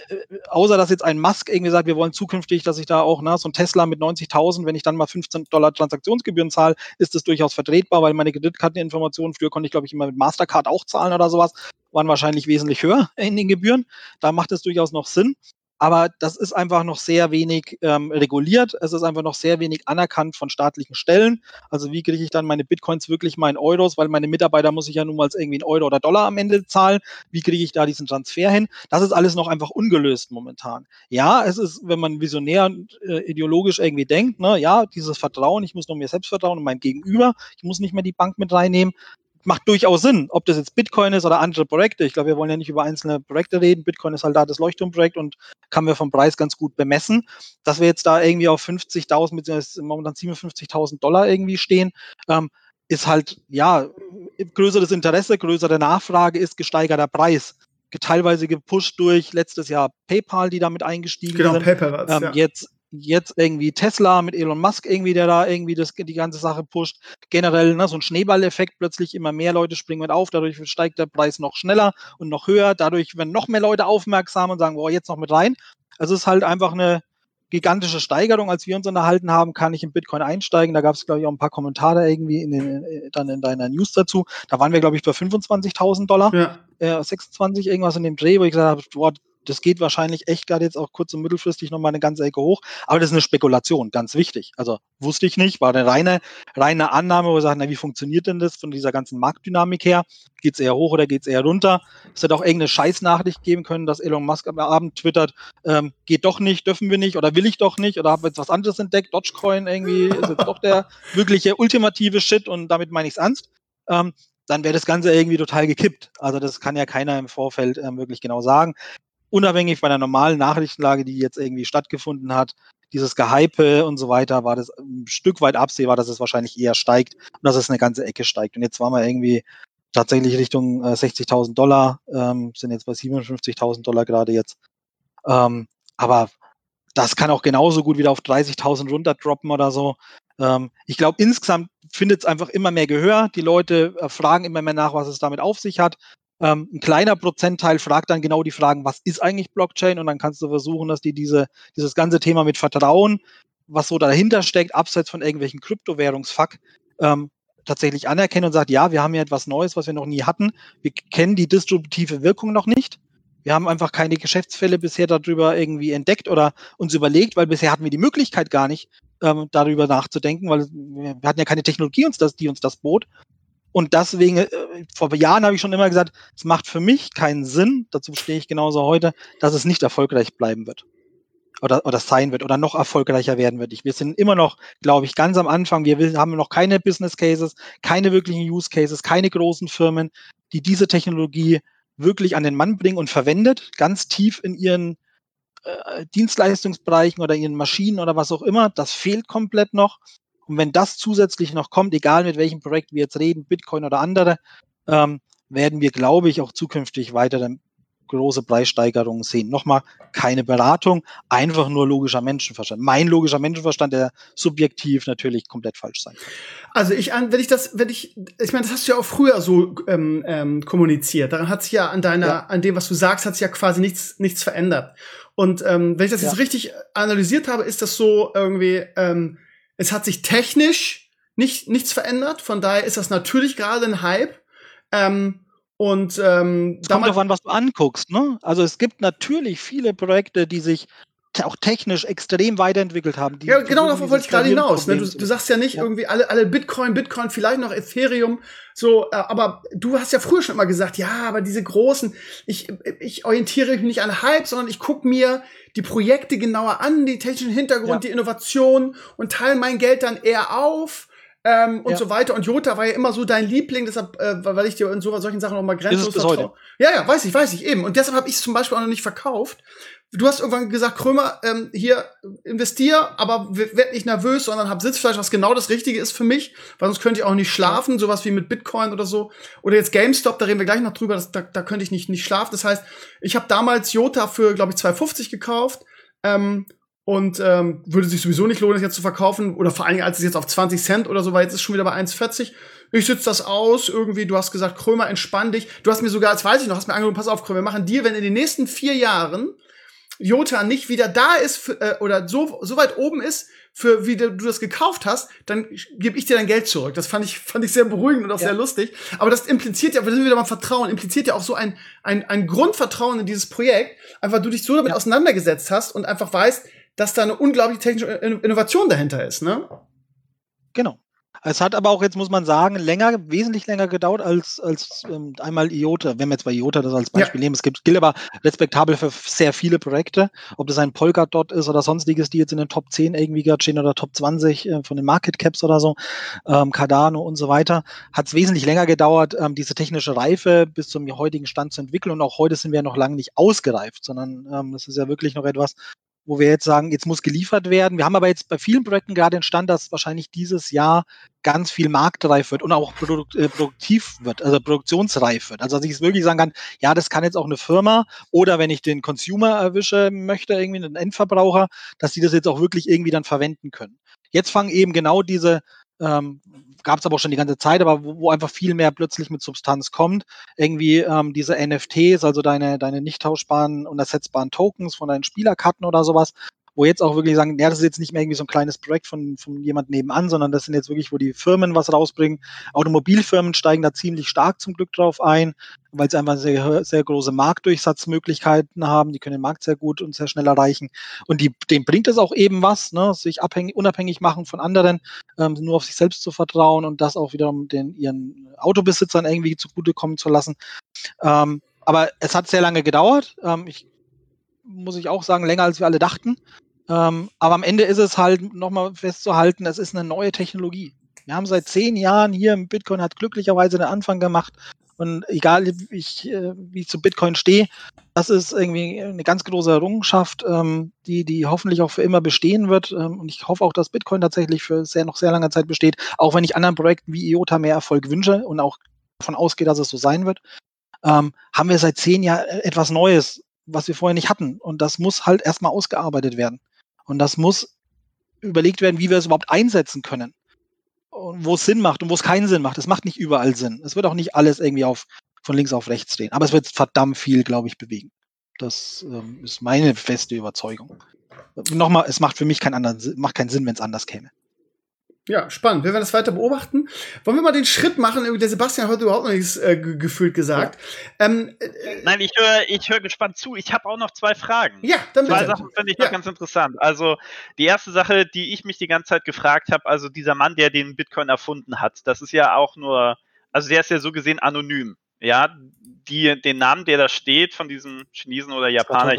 außer dass jetzt ein Musk irgendwie sagt, wir wollen zukünftig, dass ich da auch, so ein Tesla mit 90.000, wenn ich dann mal $15 Transaktionsgebühren zahle, ist das durchaus vertretbar, weil meine Kreditkarteninformationen, früher konnte ich, glaube ich, immer mit Mastercard auch zahlen oder sowas, waren wahrscheinlich wesentlich höher in den Gebühren. Da macht es durchaus noch Sinn. Aber das ist einfach noch sehr wenig reguliert. Es ist einfach noch sehr wenig anerkannt von staatlichen Stellen. Also wie kriege ich dann meine Bitcoins wirklich mal in Euros, weil meine Mitarbeiter muss ich ja nun mal irgendwie in Euro oder Dollar am Ende zahlen. Wie kriege ich da diesen Transfer hin? Das ist alles noch einfach ungelöst momentan. Ja, es ist, wenn man visionär und ideologisch irgendwie denkt, ja, dieses Vertrauen, ich muss nur mir selbst vertrauen und meinem Gegenüber, ich muss nicht mehr die Bank mit reinnehmen, macht durchaus Sinn, ob das jetzt Bitcoin ist oder andere Projekte. Ich glaube, wir wollen ja nicht über einzelne Projekte reden. Bitcoin ist halt da das Leuchtturmprojekt und kann wir vom Preis ganz gut bemessen. Dass wir jetzt da irgendwie auf 50.000 bzw. momentan $57.000 irgendwie stehen, ist halt, ja, größeres Interesse, größere Nachfrage ist gesteigerter Preis. Teilweise gepusht durch letztes Jahr PayPal, die damit eingestiegen sind. Genau, PayPal war's, ja. Jetzt irgendwie Tesla mit Elon Musk irgendwie, der da irgendwie die ganze Sache pusht. Generell so ein Schneeballeffekt, plötzlich immer mehr Leute springen mit auf, dadurch steigt der Preis noch schneller und noch höher, dadurch werden noch mehr Leute aufmerksam und sagen, boah, jetzt noch mit rein. Also es ist halt einfach eine gigantische Steigerung. Als wir uns unterhalten haben, kann ich in Bitcoin einsteigen. Da gab es, glaube ich, auch ein paar Kommentare irgendwie dann in deiner News dazu. Da waren wir, glaube ich, bei $25.000, 26 irgendwas in dem Dreh, wo ich gesagt habe, boah, das geht wahrscheinlich echt gerade jetzt auch kurz- und mittelfristig nochmal eine ganze Ecke hoch. Aber das ist eine Spekulation, ganz wichtig. Also wusste ich nicht, war eine reine Annahme, wo wir sagen, wie funktioniert denn das von dieser ganzen Marktdynamik her? Geht es eher hoch oder geht es eher runter? Es hätte auch irgendeine Scheißnachricht geben können, dass Elon Musk am Abend twittert, geht doch nicht, dürfen wir nicht oder will ich doch nicht oder habe jetzt was anderes entdeckt, Dogecoin irgendwie ist jetzt doch der wirkliche ultimative Shit und damit meine ich es ernst. Dann wäre das Ganze irgendwie total gekippt. Also das kann ja keiner im Vorfeld wirklich genau sagen. Unabhängig von der normalen Nachrichtenlage, die jetzt irgendwie stattgefunden hat, dieses Gehype und so weiter, war das ein Stück weit absehbar, dass es wahrscheinlich eher steigt und dass es eine ganze Ecke steigt. Und jetzt waren wir irgendwie tatsächlich Richtung $60.000, sind jetzt bei $57.000 gerade jetzt. Aber das kann auch genauso gut wieder auf 30.000 runterdroppen oder so. Ich glaube, insgesamt findet es einfach immer mehr Gehör. Die Leute fragen immer mehr nach, was es damit auf sich hat. Ein kleiner Prozentteil fragt dann genau die Fragen, was ist eigentlich Blockchain? Und dann kannst du versuchen, dass die dieses ganze Thema mit Vertrauen, was so dahinter steckt, abseits von irgendwelchen Kryptowährungsfuck, tatsächlich anerkennen und sagt, ja, wir haben hier etwas Neues, was wir noch nie hatten. Wir kennen die distributive Wirkung noch nicht. Wir haben einfach keine Geschäftsfälle bisher darüber irgendwie entdeckt oder uns überlegt, weil bisher hatten wir die Möglichkeit gar nicht, darüber nachzudenken, weil wir hatten ja keine Technologie, die uns das bot. Und deswegen, vor Jahren habe ich schon immer gesagt, es macht für mich keinen Sinn, dazu stehe ich genauso heute, dass es nicht erfolgreich bleiben wird. Oder sein wird oder noch erfolgreicher werden wird. Wir sind immer noch, glaube ich, ganz am Anfang. Wir haben noch keine Business Cases, keine wirklichen Use Cases, keine großen Firmen, die diese Technologie wirklich an den Mann bringen und verwendet, ganz tief in ihren Dienstleistungsbereichen oder ihren Maschinen oder was auch immer. Das fehlt komplett noch. Und wenn das zusätzlich noch kommt, egal mit welchem Projekt wir jetzt reden, Bitcoin oder andere, werden wir, glaube ich, auch zukünftig weitere große Preissteigerungen sehen. Nochmal, keine Beratung, einfach nur logischer Menschenverstand. Mein logischer Menschenverstand, der subjektiv natürlich komplett falsch sein kann. Also ich meine, das hast du ja auch früher so kommuniziert. Daran hat sich ja an dem, was du sagst, hat sich ja quasi nichts verändert. Und wenn ich das jetzt richtig analysiert habe, ist das so irgendwie, es hat sich technisch nichts verändert. Von daher ist das natürlich gerade ein Hype. Und es kommt darauf an, was du anguckst, ne? Also es gibt natürlich viele Projekte, die sich auch technisch extrem weiterentwickelt haben. Ja, genau, darauf wollte ich gerade hinaus. Ne? Du sagst ja nicht irgendwie alle Bitcoin, vielleicht noch Ethereum, so, aber du hast ja früher schon immer gesagt, ja, aber diese großen, ich orientiere mich nicht an Hype, sondern ich gucke mir die Projekte genauer an, die technischen Hintergrund, die Innovation und teile mein Geld dann eher auf. Und so weiter. Und Jota war ja immer so dein Liebling, deshalb, weil ich dir in solchen Sachen auch mal grenzenlos vertraue. Ja, weiß ich eben. Und deshalb habe ich es zum Beispiel auch noch nicht verkauft. Du hast irgendwann gesagt, Krömer, hier, investier, aber werd nicht nervös, sondern hab Sitzfleisch, was genau das Richtige ist für mich, weil sonst könnte ich auch nicht schlafen, sowas wie mit Bitcoin oder so. Oder jetzt GameStop, da reden wir gleich noch drüber, da könnte ich nicht schlafen. Das heißt, ich habe damals Jota für, glaube ich, 2,50 gekauft, und würde sich sowieso nicht lohnen, das jetzt zu verkaufen. Oder vor allen Dingen, als es jetzt auf 20 Cent oder so war, jetzt ist es schon wieder bei 1,40. Ich sitze das aus, irgendwie, du hast gesagt, Krömer, entspann dich. Du hast mir sogar, das weiß ich noch, hast mir angeboten, pass auf, Krömer, wir machen dir, wenn in den nächsten 4 Jahren Jota nicht wieder da ist oder so weit oben ist, für wie du das gekauft hast, dann gebe ich dir dein Geld zurück. Das fand ich sehr beruhigend und auch sehr lustig. Aber das impliziert ja, wir sind wieder beim Vertrauen, impliziert ja auch so ein Grundvertrauen in dieses Projekt. Einfach du dich so damit auseinandergesetzt hast und einfach weißt, dass da eine unglaubliche technische Innovation dahinter ist, ne? Genau. Es hat aber auch, jetzt muss man sagen, wesentlich länger gedauert als einmal IOTA, wenn wir jetzt bei IOTA das als Beispiel nehmen. Es gilt aber respektabel für sehr viele Projekte, ob das ein Polkadot ist oder sonstiges, die jetzt in den Top 10 irgendwie gerade stehen oder Top 20 von den Market Caps oder so, Cardano und so weiter, hat es wesentlich länger gedauert, diese technische Reife bis zum heutigen Stand zu entwickeln. Und auch heute sind wir noch lange nicht ausgereift, sondern das ist ja wirklich noch etwas, wo wir jetzt sagen, jetzt muss geliefert werden. Wir haben aber jetzt bei vielen Projekten gerade den Stand, dass wahrscheinlich dieses Jahr ganz viel marktreif wird und auch produktiv wird, also produktionsreif wird. Also dass ich es wirklich sagen kann, ja, das kann jetzt auch eine Firma oder wenn ich den Consumer erwische möchte, irgendwie einen Endverbraucher, dass die das jetzt auch wirklich irgendwie dann verwenden können. Jetzt fangen eben genau diese gab es aber auch schon die ganze Zeit, aber wo einfach viel mehr plötzlich mit Substanz kommt. Irgendwie diese NFTs, also deine nicht tauschbaren und ersetzbaren Tokens von deinen Spielerkarten oder sowas, wo jetzt auch wirklich sagen, ja, das ist jetzt nicht mehr irgendwie so ein kleines Projekt von jemand nebenan, sondern das sind jetzt wirklich, wo die Firmen was rausbringen. Automobilfirmen steigen da ziemlich stark zum Glück drauf ein, weil sie einfach sehr, sehr große Marktdurchsatzmöglichkeiten haben. Die können den Markt sehr gut und sehr schnell erreichen. Und dem bringt es auch eben was, ne? Sich unabhängig machen von anderen, nur auf sich selbst zu vertrauen und das auch wiederum ihren Autobesitzern irgendwie zugutekommen zu lassen. Aber es hat sehr lange gedauert. Muss ich auch sagen, länger als wir alle dachten. Aber am Ende ist es halt, nochmal festzuhalten, es ist eine neue Technologie. Wir haben seit 10 Jahren hier, Bitcoin hat glücklicherweise den Anfang gemacht. Und egal, wie ich zu Bitcoin stehe, das ist irgendwie eine ganz große Errungenschaft, die hoffentlich auch für immer bestehen wird. Und ich hoffe auch, dass Bitcoin tatsächlich für noch sehr lange Zeit besteht, auch wenn ich anderen Projekten wie IOTA mehr Erfolg wünsche und auch davon ausgehe, dass es so sein wird. Haben wir seit 10 Jahren etwas Neues, was wir vorher nicht hatten. Und das muss halt erstmal ausgearbeitet werden. Und das muss überlegt werden, wie wir es überhaupt einsetzen können. Und wo es Sinn macht und wo es keinen Sinn macht. Es macht nicht überall Sinn. Es wird auch nicht alles irgendwie von links auf rechts drehen. Aber es wird verdammt viel, glaube ich, bewegen. Das ist meine feste Überzeugung. Nochmal, es macht für mich macht keinen Sinn, wenn es anders käme. Ja, spannend. Wir werden das weiter beobachten. Wollen wir mal den Schritt machen? Der Sebastian hat heute überhaupt noch nichts gefühlt gesagt. Ja. Nein, ich höre gespannt zu. Ich habe auch noch 2 Fragen. Ja, dann bitte. 2 Sachen finde ich noch ganz interessant. Also die erste Sache, die ich mich die ganze Zeit gefragt habe, also dieser Mann, der den Bitcoin erfunden hat, das ist ja auch nur, also der ist ja so gesehen anonym. Ja, den Namen, der da steht von diesem Chinesen oder Japaner.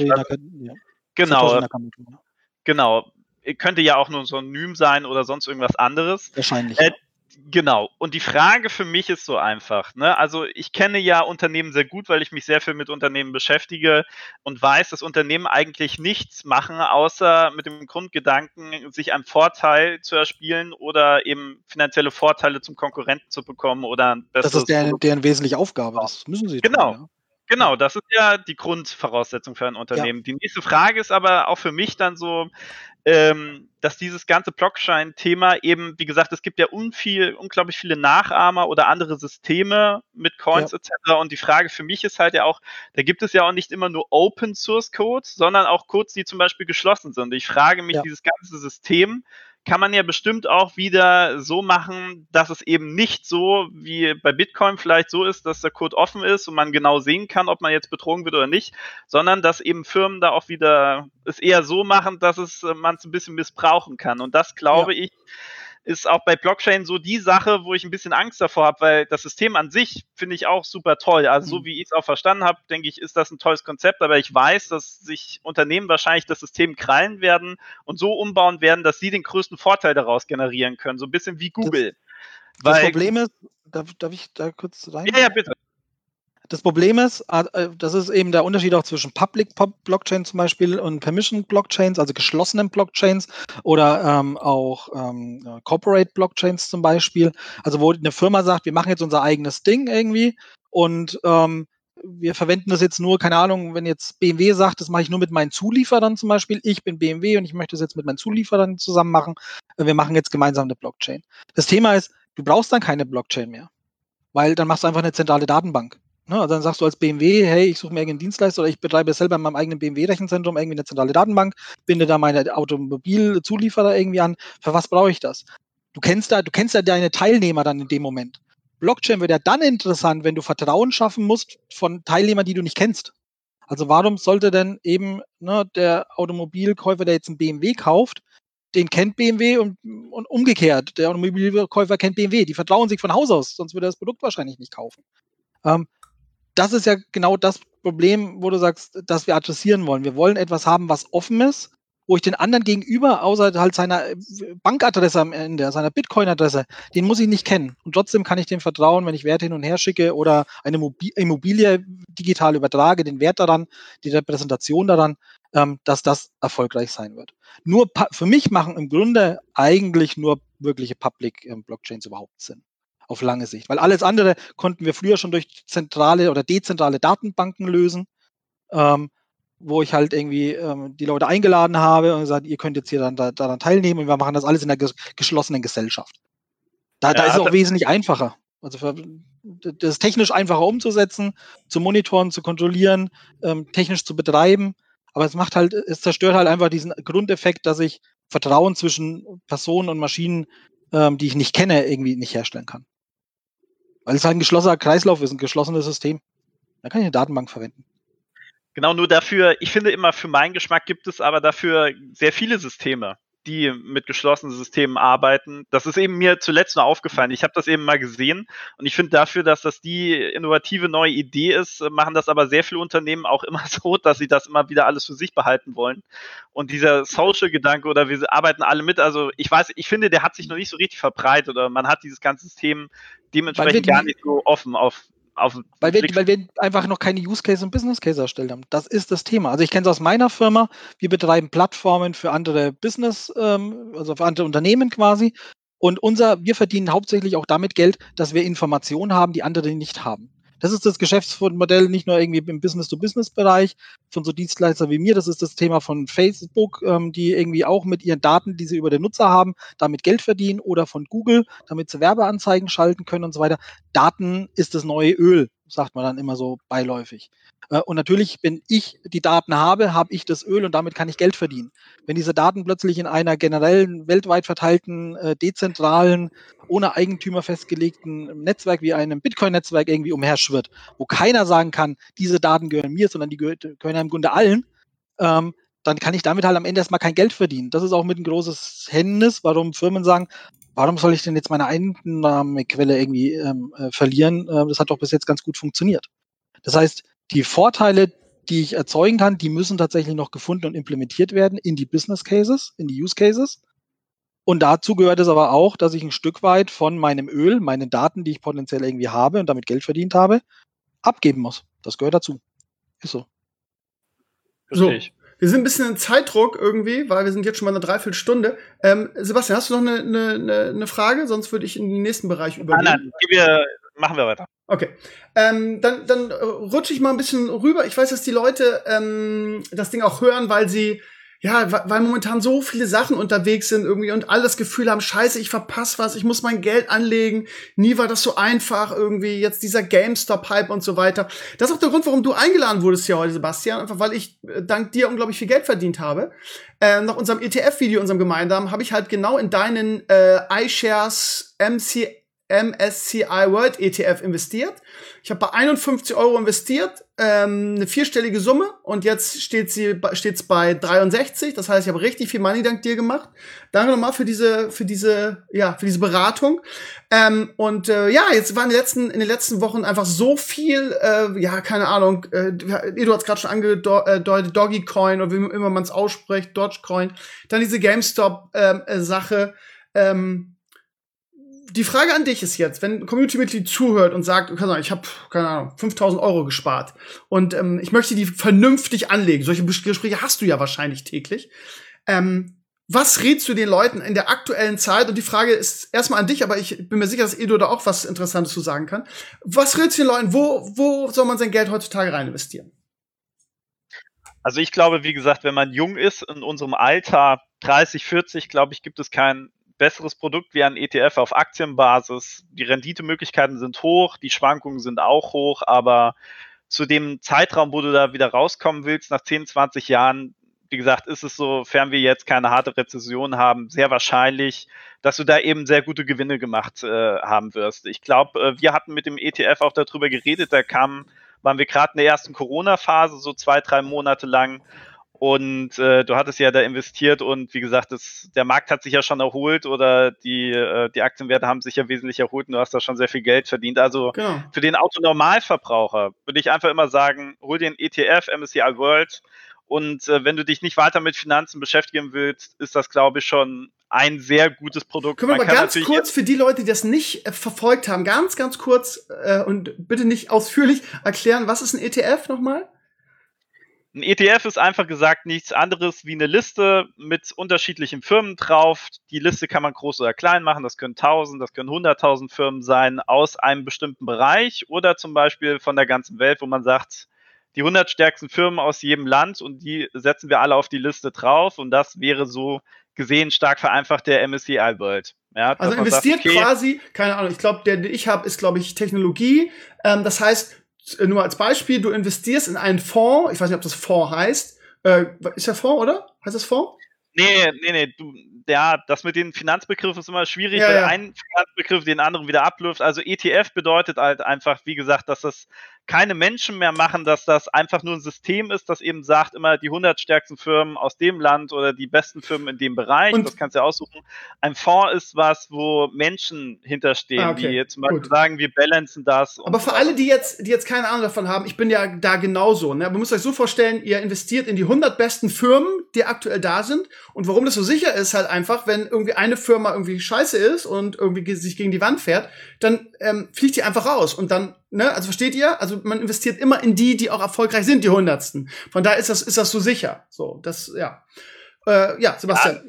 Genau. Könnte ja auch nur ein Synonym sein oder sonst irgendwas anderes. Wahrscheinlich. Genau. Und die Frage für mich ist so einfach, ne? Also ich kenne ja Unternehmen sehr gut, weil ich mich sehr viel mit Unternehmen beschäftige und weiß, dass Unternehmen eigentlich nichts machen, außer mit dem Grundgedanken, sich einen Vorteil zu erspielen oder eben finanzielle Vorteile zum Konkurrenten zu bekommen oder ein besseres Das ist deren wesentliche Aufgabe. Das müssen sie tun. Ja. Genau, das ist ja die Grundvoraussetzung für ein Unternehmen. Ja. Die nächste Frage ist aber auch für mich dann so, dass dieses ganze Blockchain-Thema eben, wie gesagt, es gibt ja unglaublich viele Nachahmer oder andere Systeme mit Coins etc. Und die Frage für mich ist halt ja auch, da gibt es ja auch nicht immer nur Open-Source-Codes, sondern auch Codes, die zum Beispiel geschlossen sind. Ich frage mich, dieses ganze System, kann man ja bestimmt auch wieder so machen, dass es eben nicht so wie bei Bitcoin vielleicht so ist, dass der Code offen ist und man genau sehen kann, ob man jetzt betrogen wird oder nicht, sondern dass eben Firmen da auch wieder es eher so machen, dass man es ein bisschen missbrauchen kann. Und das, glaube ich, ist auch bei Blockchain so die Sache, wo ich ein bisschen Angst davor habe, weil das System an sich finde ich auch super toll. Also so wie ich es auch verstanden habe, denke ich, ist das ein tolles Konzept, aber ich weiß, dass sich Unternehmen wahrscheinlich das System krallen werden und so umbauen werden, dass sie den größten Vorteil daraus generieren können. So ein bisschen wie Google. Das Problem ist, darf ich da kurz rein? Ja, bitte. Das Problem ist, das ist eben der Unterschied auch zwischen Public Blockchain zum Beispiel und Permission Blockchains, also geschlossenen Blockchains oder auch Corporate Blockchains zum Beispiel. Also wo eine Firma sagt, wir machen jetzt unser eigenes Ding irgendwie und wir verwenden das jetzt nur, keine Ahnung, wenn jetzt BMW sagt, das mache ich nur mit meinen Zulieferern zum Beispiel. Ich bin BMW und ich möchte das jetzt mit meinen Zulieferern zusammen machen. Wir machen jetzt gemeinsam eine Blockchain. Das Thema ist, du brauchst dann keine Blockchain mehr, weil dann machst du einfach eine zentrale Datenbank. Ne, also dann sagst du als BMW, hey, ich suche mir irgendeinen Dienstleister oder ich betreibe selber in meinem eigenen BMW-Rechenzentrum irgendwie eine zentrale Datenbank, binde da meine Automobilzulieferer irgendwie an. Für was brauche ich das? Du kennst ja deine Teilnehmer dann in dem Moment. Blockchain wird ja dann interessant, wenn du Vertrauen schaffen musst von Teilnehmern, die du nicht kennst. Also warum sollte denn eben der Automobilkäufer, der jetzt einen BMW kauft, den kennt BMW und umgekehrt, der Automobilkäufer kennt BMW. Die vertrauen sich von Haus aus, sonst würde er das Produkt wahrscheinlich nicht kaufen. Das ist ja genau das Problem, wo du sagst, dass wir adressieren wollen. Wir wollen etwas haben, was offen ist, wo ich den anderen gegenüber, außer halt seiner Bankadresse am Ende, seiner Bitcoin-Adresse, den muss ich nicht kennen. Und trotzdem kann ich dem vertrauen, wenn ich Werte hin und her schicke oder eine Immobilie digital übertrage, den Wert daran, die Repräsentation daran, dass das erfolgreich sein wird. Nur für mich machen im Grunde eigentlich nur wirkliche Public Blockchains überhaupt Sinn. Auf lange Sicht. Weil alles andere konnten wir früher schon durch zentrale oder dezentrale Datenbanken lösen, wo ich halt irgendwie die Leute eingeladen habe und gesagt, ihr könnt jetzt hier dann daran teilnehmen und wir machen das alles in der geschlossenen Gesellschaft. Da ist es auch wesentlich einfacher. Also das ist technisch einfacher umzusetzen, zu monitoren, zu kontrollieren, technisch zu betreiben. Aber es zerstört halt einfach diesen Grundeffekt, dass ich Vertrauen zwischen Personen und Maschinen, die ich nicht kenne, irgendwie nicht herstellen kann. Weil es halt ein geschlossener Kreislauf ist, ein geschlossenes System. Da kann ich eine Datenbank verwenden. Genau, nur dafür, ich finde immer, für meinen Geschmack gibt es aber dafür sehr viele Systeme, die mit geschlossenen Systemen arbeiten. Das ist eben mir zuletzt nur aufgefallen. Ich habe das eben mal gesehen und ich finde dafür, dass das die innovative neue Idee ist, machen das aber sehr viele Unternehmen auch immer so, dass sie das immer wieder alles für sich behalten wollen. Und dieser Social-Gedanke oder wir arbeiten alle mit, also ich finde, der hat sich noch nicht so richtig verbreitet oder man hat dieses ganze System dementsprechend gar nicht so offen weil wir einfach noch keine Use Case und Business Case erstellt haben. Das ist das Thema. Also ich kenne es aus meiner Firma. Wir betreiben Plattformen für andere Business, also für andere Unternehmen quasi. Und wir verdienen hauptsächlich auch damit Geld, dass wir Informationen haben, die andere nicht haben. Das ist das Geschäftsmodell nicht nur irgendwie im Business-to-Business-Bereich von so Dienstleistern wie mir. Das ist das Thema von Facebook, die irgendwie auch mit ihren Daten, die sie über den Nutzer haben, damit Geld verdienen oder von Google, damit sie Werbeanzeigen schalten können und so weiter. Daten ist das neue Öl, sagt man dann immer so beiläufig. Und natürlich, wenn ich die Daten habe ich das Öl und damit kann ich Geld verdienen. Wenn diese Daten plötzlich in einer generellen, weltweit verteilten, dezentralen, ohne Eigentümer festgelegten Netzwerk wie einem Bitcoin-Netzwerk irgendwie umherschwirrt, wo keiner sagen kann, diese Daten gehören mir, sondern die gehören im Grunde allen, dann kann ich damit halt am Ende erstmal kein Geld verdienen. Das ist auch mit ein großes Hemmnis, warum Firmen sagen, warum soll ich denn jetzt meine Einnahmequelle irgendwie verlieren? Das hat doch bis jetzt ganz gut funktioniert. Das heißt, die Vorteile, die ich erzeugen kann, die müssen tatsächlich noch gefunden und implementiert werden in die Business Cases, in die Use Cases. Und dazu gehört es aber auch, dass ich ein Stück weit von meinem Öl, meinen Daten, die ich potenziell irgendwie habe und damit Geld verdient habe, abgeben muss. Das gehört dazu. Ist so. So, wir sind ein bisschen in Zeitdruck irgendwie, weil wir sind jetzt schon mal eine Dreiviertelstunde. Sebastian, hast du noch eine Frage? Sonst würde ich in den nächsten Bereich übergehen. Nein, machen wir weiter. Okay. Dann rutsche ich mal ein bisschen rüber. Ich weiß, dass die Leute das Ding auch hören, weil sie Ja, weil momentan so viele Sachen unterwegs sind irgendwie und alle das Gefühl haben, scheiße, ich verpasse was, ich muss mein Geld anlegen. Nie war das so einfach irgendwie, jetzt dieser GameStop-Hype und so weiter. Das ist auch der Grund, warum du eingeladen wurdest hier heute, Sebastian. Einfach weil ich dank dir unglaublich viel Geld verdient habe. Nach unserem ETF-Video, unserem gemeinsamen, habe ich halt genau in deinen iShares MSCI World ETF investiert. Ich habe bei 51 € investiert, eine vierstellige Summe und jetzt steht's bei 63. Das heißt, ich habe richtig viel Money dank dir gemacht. Danke nochmal für diese Beratung. Jetzt war in den letzten Wochen einfach so viel, keine Ahnung, Edu hat es gerade schon angedeutet, Dogecoin oder wie immer man es ausspricht, Dogecoin. Dann diese GameStop-Sache. Die Frage an dich ist jetzt, wenn ein Community-Mitglied zuhört und sagt, ich habe, keine Ahnung, 5.000 € gespart und ich möchte die vernünftig anlegen. Solche Gespräche hast du ja wahrscheinlich täglich. Was rätst du den Leuten in der aktuellen Zeit? Und die Frage ist erstmal an dich, aber ich bin mir sicher, dass Edo da auch was Interessantes zu sagen kann. Was rätst du den Leuten? Wo soll man sein Geld heutzutage rein investieren? Also ich glaube, wie gesagt, wenn man jung ist, in unserem Alter, 30, 40, glaube ich, gibt es kein besseres Produkt wie ein ETF auf Aktienbasis. Die Renditemöglichkeiten sind hoch, die Schwankungen sind auch hoch, aber zu dem Zeitraum, wo du da wieder rauskommen willst, nach 10, 20 Jahren, wie gesagt, ist es, sofern wir jetzt keine harte Rezession haben, sehr wahrscheinlich, dass du da eben sehr gute Gewinne gemacht haben wirst. Ich glaube, wir hatten mit dem ETF auch darüber geredet, waren wir gerade in der ersten Corona-Phase, so 2, 3 Monate lang. Und du hattest ja da investiert und wie gesagt, der Markt hat sich ja schon erholt oder die Aktienwerte haben sich ja wesentlich erholt und du hast da schon sehr viel Geld verdient. Also genau. Für den Autonormalverbraucher würde ich einfach immer sagen, hol dir einen ETF, MSCI World und wenn du dich nicht weiter mit Finanzen beschäftigen willst, ist das, glaube ich, schon ein sehr gutes Produkt. Können wir mal ganz kurz für die Leute, die das nicht verfolgt haben, ganz kurz und bitte nicht ausführlich erklären, was ist ein ETF nochmal? Ein ETF ist einfach gesagt nichts anderes wie eine Liste mit unterschiedlichen Firmen drauf. Die Liste kann man groß oder klein machen. Das können 1000, das können 100.000 Firmen sein aus einem bestimmten Bereich oder zum Beispiel von der ganzen Welt, wo man sagt, die 100 stärksten Firmen aus jedem Land und die setzen wir alle auf die Liste drauf und das wäre so gesehen stark vereinfacht der MSCI World. Ja, also investiert sagt, okay, quasi, keine Ahnung, ich glaube, der ich habe, ist, glaube ich, Technologie. Das heißt, nur als Beispiel, du investierst in einen Fonds, ich weiß nicht, ob das Fonds heißt. Ist der Fonds, oder? Heißt das Fonds? Nee, das mit den Finanzbegriffen ist immer schwierig, weil ein Finanzbegriff den anderen wieder ablöst. Also ETF bedeutet halt einfach, wie gesagt, dass das keine Menschen mehr machen, dass das einfach nur ein System ist, das eben sagt, immer die 100 stärksten Firmen aus dem Land oder die besten Firmen in dem Bereich, und das kannst du ja aussuchen. Ein Fonds ist was, wo Menschen hinterstehen, die zum Beispiel sagen, wir balancen das. Aber für alle, die jetzt keine Ahnung davon haben, ich bin ja da genauso. Ne? Man muss euch so vorstellen, ihr investiert in die 100 besten Firmen, die aktuell da sind. Und warum das so sicher ist, halt einfach, wenn irgendwie eine Firma irgendwie scheiße ist und irgendwie sich gegen die Wand fährt, dann fliegt die einfach raus. Und dann, ne, also versteht ihr? Also man investiert immer in die auch erfolgreich sind, die 100. Von daher ist das so sicher. So, das, Sebastian.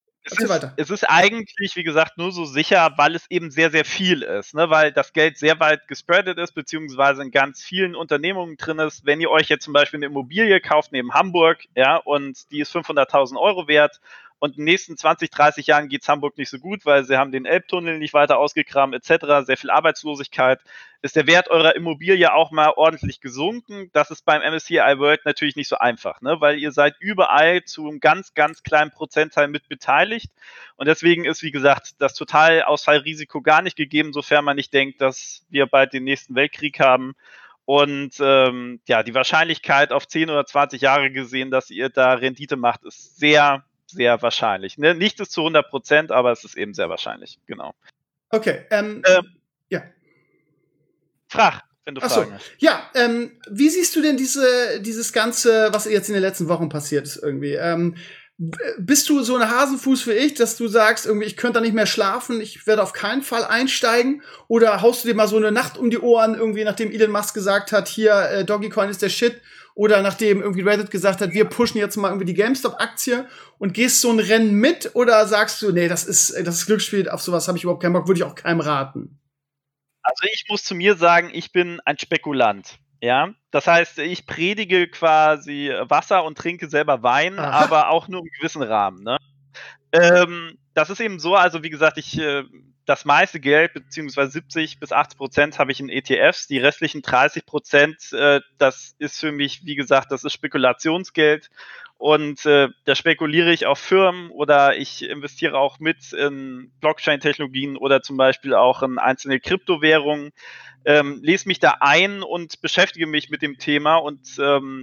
Es ist eigentlich, wie gesagt, nur so sicher, weil es eben sehr, sehr viel ist, ne? Weil das Geld sehr weit gespreadet ist, beziehungsweise in ganz vielen Unternehmungen drin ist. Wenn ihr euch jetzt zum Beispiel eine Immobilie kauft neben Hamburg, ja, und die ist 500.000 € wert und in den nächsten 20, 30 Jahren geht's Hamburg nicht so gut, weil sie haben den Elbtunnel nicht weiter ausgegraben etc., sehr viel Arbeitslosigkeit, ist der Wert eurer Immobilie auch mal ordentlich gesunken. Das ist beim MSCI World natürlich nicht so einfach, ne? Weil ihr seid überall zu einem ganz, ganz kleinen Prozentteil mit beteiligt und deswegen ist, wie gesagt, das Totalausfallrisiko gar nicht gegeben, sofern man nicht denkt, dass wir bald den nächsten Weltkrieg haben. Und die Wahrscheinlichkeit auf 10 oder 20 Jahre gesehen, dass ihr da Rendite macht, ist sehr, sehr wahrscheinlich. Ne? Nicht bis zu 100%, aber es ist eben sehr wahrscheinlich. Genau. Okay. Ja. Frag, wenn du Fragen hast. Ja, wie siehst du denn dieses Ganze, was jetzt in den letzten Wochen passiert ist irgendwie? Bist du so ein Hasenfuß wie ich, dass du sagst, irgendwie, ich könnte da nicht mehr schlafen, ich werde auf keinen Fall einsteigen? Oder haust du dir mal so eine Nacht um die Ohren, irgendwie, nachdem Elon Musk gesagt hat, hier, Dogecoin ist der Shit? Oder nachdem irgendwie Reddit gesagt hat, wir pushen jetzt mal irgendwie die GameStop-Aktie und gehst so ein Rennen mit? Oder sagst du, nee, das ist Glücksspiel, auf sowas habe ich überhaupt keinen Bock, würde ich auch keinem raten? Also ich muss zu mir sagen, ich bin ein Spekulant. Ja, Das heißt, ich predige quasi Wasser und trinke selber Wein, aber auch nur im gewissen Rahmen. Ne? Das ist eben so, also wie gesagt, das meiste Geld, beziehungsweise 70-80% habe ich in ETFs, die restlichen 30%, das ist für mich, wie gesagt, das ist Spekulationsgeld und da spekuliere ich auf Firmen oder ich investiere auch mit in Blockchain-Technologien oder zum Beispiel auch in einzelne Kryptowährungen, lese mich da ein und beschäftige mich mit dem Thema und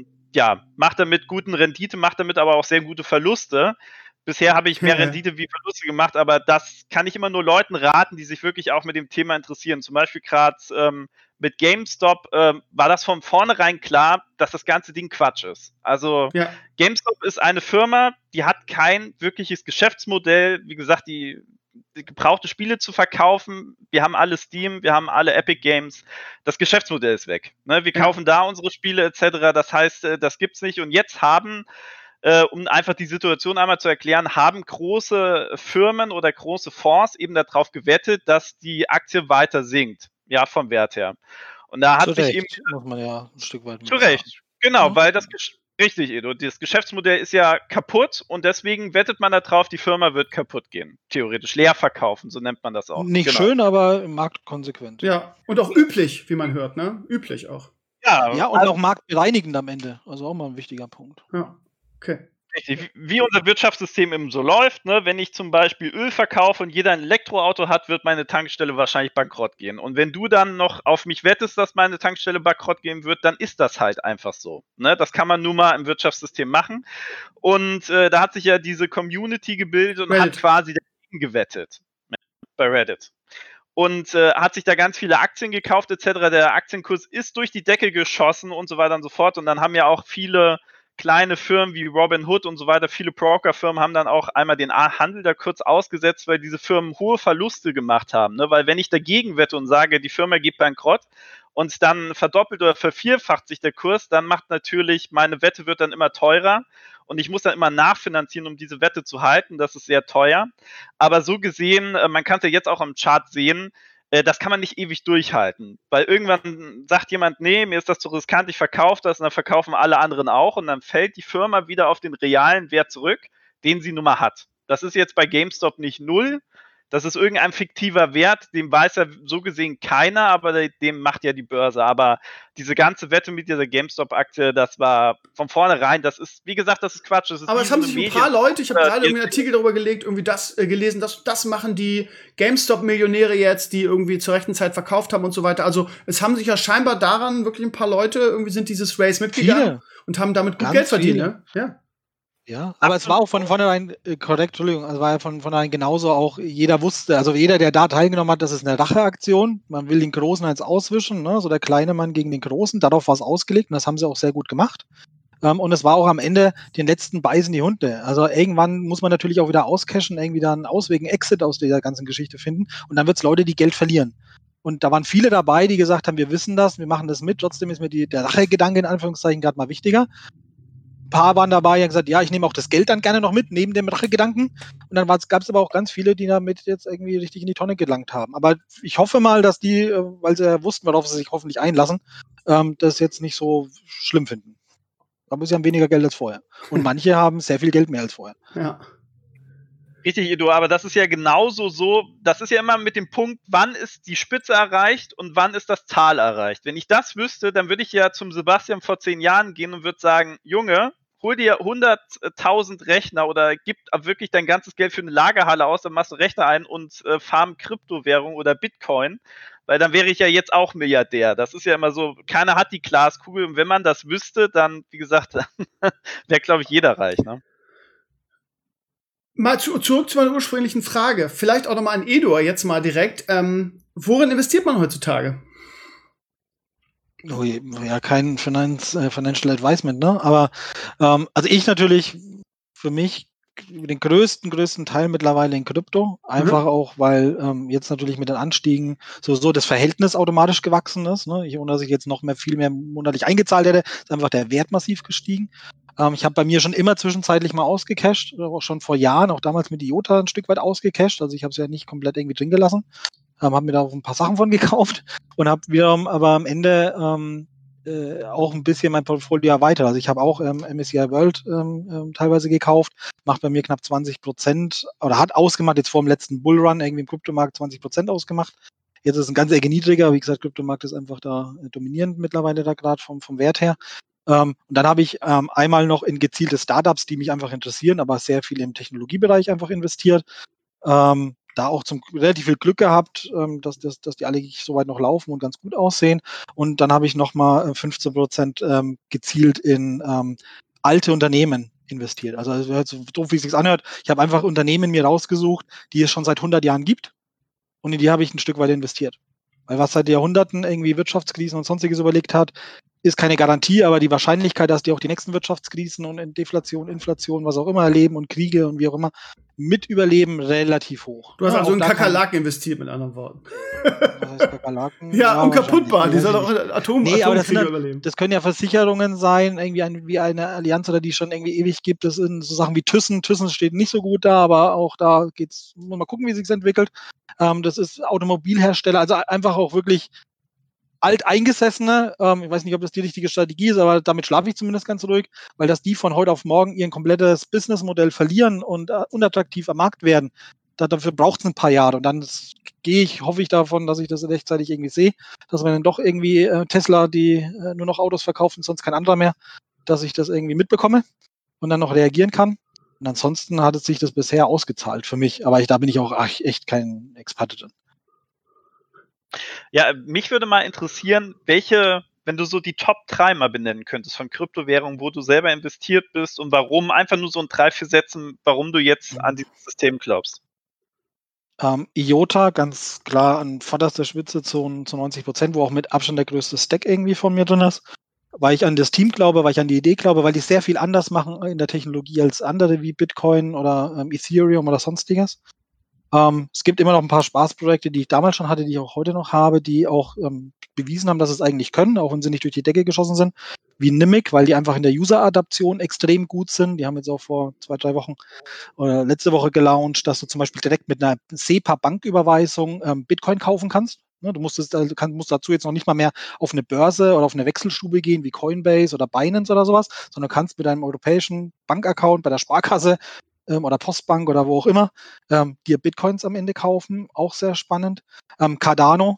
mache damit guten Rendite, mache damit aber auch sehr gute Verluste. Bisher habe ich mehr Rendite wie Verluste gemacht, aber das kann ich immer nur Leuten raten, die sich wirklich auch mit dem Thema interessieren. Zum Beispiel gerade mit GameStop war das von vornherein klar, dass das ganze Ding Quatsch ist. Also GameStop ist eine Firma, die hat kein wirkliches Geschäftsmodell. Wie gesagt, die gebrauchte Spiele zu verkaufen. Wir haben alle Steam, wir haben alle Epic Games. Das Geschäftsmodell ist weg. Ne? Wir kaufen da unsere Spiele etc. Das heißt, das gibt's nicht. Und jetzt um einfach die Situation einmal zu erklären, haben große Firmen oder große Fonds eben darauf gewettet, dass die Aktie weiter sinkt, ja, vom Wert her. Und da hat sich eben... muss man ja ein Stück weit zu Recht, genau, weil richtig, Edo, das Geschäftsmodell ist ja kaputt und deswegen wettet man darauf, die Firma wird kaputt gehen. Theoretisch, leer verkaufen, so nennt man das auch. Nicht schön, aber marktkonsequent. Ja, und auch üblich, wie man hört, ne? Üblich auch. Ja, und auch marktbereinigend am Ende, also auch mal ein wichtiger Punkt. Ja. Okay. Richtig, wie unser Wirtschaftssystem eben so läuft, ne? Wenn ich zum Beispiel Öl verkaufe und jeder ein Elektroauto hat, wird meine Tankstelle wahrscheinlich bankrott gehen. Und wenn du dann noch auf mich wettest, dass meine Tankstelle bankrott gehen wird, dann ist das halt einfach so. Ne? Das kann man nun mal im Wirtschaftssystem machen. Und da hat sich ja diese Community gebildet und hat quasi dagegen gewettet. Bei Reddit. Und hat sich da ganz viele Aktien gekauft etc. Der Aktienkurs ist durch die Decke geschossen und so weiter und so fort. Und dann haben ja auch viele kleine Firmen wie Robinhood und so weiter, viele Brokerfirmen haben dann auch einmal den Handel da kurz ausgesetzt, weil diese Firmen hohe Verluste gemacht haben. Ne? Weil wenn ich dagegen wette und sage, die Firma geht bankrott und dann verdoppelt oder vervierfacht sich der Kurs, dann macht natürlich, meine Wette wird dann immer teurer und ich muss dann immer nachfinanzieren, um diese Wette zu halten. Das ist sehr teuer. Aber so gesehen, man kann es ja jetzt auch am Chart sehen, das kann man nicht ewig durchhalten, weil irgendwann sagt jemand, nee, mir ist das zu riskant, ich verkaufe das und dann verkaufen alle anderen auch und dann fällt die Firma wieder auf den realen Wert zurück, den sie nun mal hat. Das ist jetzt bei GameStop nicht 0, das ist irgendein fiktiver Wert, dem weiß ja so gesehen keiner, aber dem macht ja die Börse. Aber diese ganze Wette mit dieser GameStop-Aktie, das war von vornherein, das ist, wie gesagt, das ist Quatsch. Das ist aber es haben sich ein paar Leute, ich habe gerade irgendwie einen Artikel darüber gelesen, das machen die GameStop-Millionäre jetzt, die irgendwie zur rechten Zeit verkauft haben und so weiter. Also es haben sich ja scheinbar daran wirklich ein paar Leute, irgendwie sind dieses Race mitgegangen und haben damit gut Geld verdient. Ne? Ja. Ja, aber es war auch von vornherein korrekt, Entschuldigung, es war ja von vornherein genauso auch, jeder wusste, also jeder, der da teilgenommen hat, das ist eine Racheaktion, man will den Großen als auswischen, ne? So der kleine Mann gegen den Großen, darauf war es ausgelegt und das haben sie auch sehr gut gemacht. Und es war auch am Ende, den letzten beißen die Hunde. Also irgendwann muss man natürlich auch wieder auscashen, irgendwie da einen Ausweg, einen Exit aus dieser ganzen Geschichte finden und dann wird es Leute, die Geld verlieren. Und da waren viele dabei, die gesagt haben, wir wissen das, wir machen das mit, trotzdem ist mir der Rachegedanke in Anführungszeichen gerade mal wichtiger. Ein paar waren dabei, die haben gesagt, ja, ich nehme auch das Geld dann gerne noch mit, neben dem Rachegedanken. Und dann gab es aber auch ganz viele, die damit jetzt irgendwie richtig in die Tonne gelangt haben. Aber ich hoffe mal, dass die, weil sie ja wussten, worauf sie sich hoffentlich einlassen, das jetzt nicht so schlimm finden. Aber sie haben weniger Geld als vorher. Und manche haben sehr viel Geld mehr als vorher. Ja. Richtig, Edu, aber das ist ja genauso so, das ist ja immer mit dem Punkt, wann ist die Spitze erreicht und wann ist das Tal erreicht. Wenn ich das wüsste, dann würde ich ja zum Sebastian vor 10 Jahren gehen und würde sagen, Junge, hol dir 100.000 Rechner oder gib wirklich dein ganzes Geld für eine Lagerhalle aus, dann machst du Rechner ein und farm Kryptowährung oder Bitcoin, weil dann wäre ich ja jetzt auch Milliardär. Das ist ja immer so, keiner hat die Glaskugel und wenn man das wüsste, dann, wie gesagt, wäre, glaube ich, jeder reich, ne? Mal zurück zu meiner ursprünglichen Frage. Vielleicht auch nochmal an Edu jetzt mal direkt. Worin investiert man heutzutage? Oh, ja, kein Financial Advisement, ne? Aber also ich natürlich für mich den größten Teil mittlerweile in Krypto. Einfach auch, weil jetzt natürlich mit den Anstiegen so das Verhältnis automatisch gewachsen ist. Ne? Ohne dass ich jetzt noch viel mehr monatlich eingezahlt hätte, ist einfach der Wert massiv gestiegen. Ich habe bei mir schon immer zwischenzeitlich mal ausgecasht, auch schon vor Jahren, auch damals mit IOTA ein Stück weit ausgecasht. Also ich habe es ja nicht komplett irgendwie drin gelassen. Habe mir da auch ein paar Sachen von gekauft und habe wiederum aber am Ende auch ein bisschen mein Portfolio erweitert. Also ich habe auch MSCI World teilweise gekauft, macht bei mir knapp 20% oder hat ausgemacht, jetzt vor dem letzten Bullrun irgendwie im Kryptomarkt 20% ausgemacht. Jetzt ist es ein ganz Ecke niedriger. Wie gesagt, Kryptomarkt ist einfach da dominierend mittlerweile da gerade vom Wert her. Und dann habe ich einmal noch in gezielte Startups, die mich einfach interessieren, aber sehr viel im Technologiebereich einfach investiert. Da auch relativ viel Glück gehabt, dass die alle soweit noch laufen und ganz gut aussehen. Und dann habe ich nochmal 15% gezielt in alte Unternehmen investiert. Also so doof, wie es sich anhört, ich habe einfach Unternehmen mir rausgesucht, die es schon seit 100 Jahren gibt. Und in die habe ich ein Stück weit investiert. Weil was seit Jahrhunderten irgendwie Wirtschaftskrisen und sonstiges überlegt hat, ist keine Garantie, aber die Wahrscheinlichkeit, dass die auch die nächsten Wirtschaftskrisen und Deflation, Inflation, was auch immer erleben und Kriege und wie auch immer mit überleben, relativ hoch. Du hast also in Kakerlaken investiert, mit anderen Worten. Was heißt Kakerlaken? Ja, unkaputtbar, die soll doch Atomkriege überleben. Das können ja Versicherungen sein, irgendwie wie eine Allianz oder die schon irgendwie ewig gibt. Das sind so Sachen wie Thyssen. Thyssen steht nicht so gut da, aber auch da muss man mal gucken, wie sich entwickelt. Das ist Automobilhersteller, also einfach auch wirklich alteingesessene, ich weiß nicht, ob das die richtige Strategie ist, aber damit schlafe ich zumindest ganz ruhig, weil dass die von heute auf morgen ihr komplettes Businessmodell verlieren und unattraktiv am Markt werden, dafür braucht es ein paar Jahre und dann hoffe ich davon, dass ich das rechtzeitig irgendwie sehe, dass wenn dann doch irgendwie Tesla, die nur noch Autos verkauft und sonst kein anderer mehr, dass ich das irgendwie mitbekomme und dann noch reagieren kann. Und ansonsten hat es sich das bisher ausgezahlt für mich, aber da bin ich auch echt kein Experte drin. Ja, mich würde mal interessieren, wenn du so die Top 3 mal benennen könntest von Kryptowährungen, wo du selber investiert bist und warum, einfach nur so in 3, 4 Sätzen, warum du jetzt an dieses System glaubst. IOTA, ganz klar an vorderster Spitze zu 90%, wo auch mit Abstand der größte Stack irgendwie von mir drin ist. Weil ich an das Team glaube, weil ich an die Idee glaube, weil die sehr viel anders machen in der Technologie als andere wie Bitcoin oder Ethereum oder sonstiges. Es gibt immer noch ein paar Spaßprojekte, die ich damals schon hatte, die ich auch heute noch habe, die auch bewiesen haben, dass es eigentlich können, auch wenn sie nicht durch die Decke geschossen sind, wie Nimic, weil die einfach in der User-Adaption extrem gut sind. Die haben jetzt auch vor 2, 3 Wochen oder letzte Woche gelauncht, dass du zum Beispiel direkt mit einer SEPA-Banküberweisung Bitcoin kaufen kannst. Ne, du musst dazu jetzt noch nicht mal mehr auf eine Börse oder auf eine Wechselstube gehen, wie Coinbase oder Binance oder sowas, sondern du kannst mit deinem europäischen Bankaccount bei der Sparkasse oder Postbank oder wo auch immer, dir Bitcoins am Ende kaufen, auch sehr spannend. Cardano,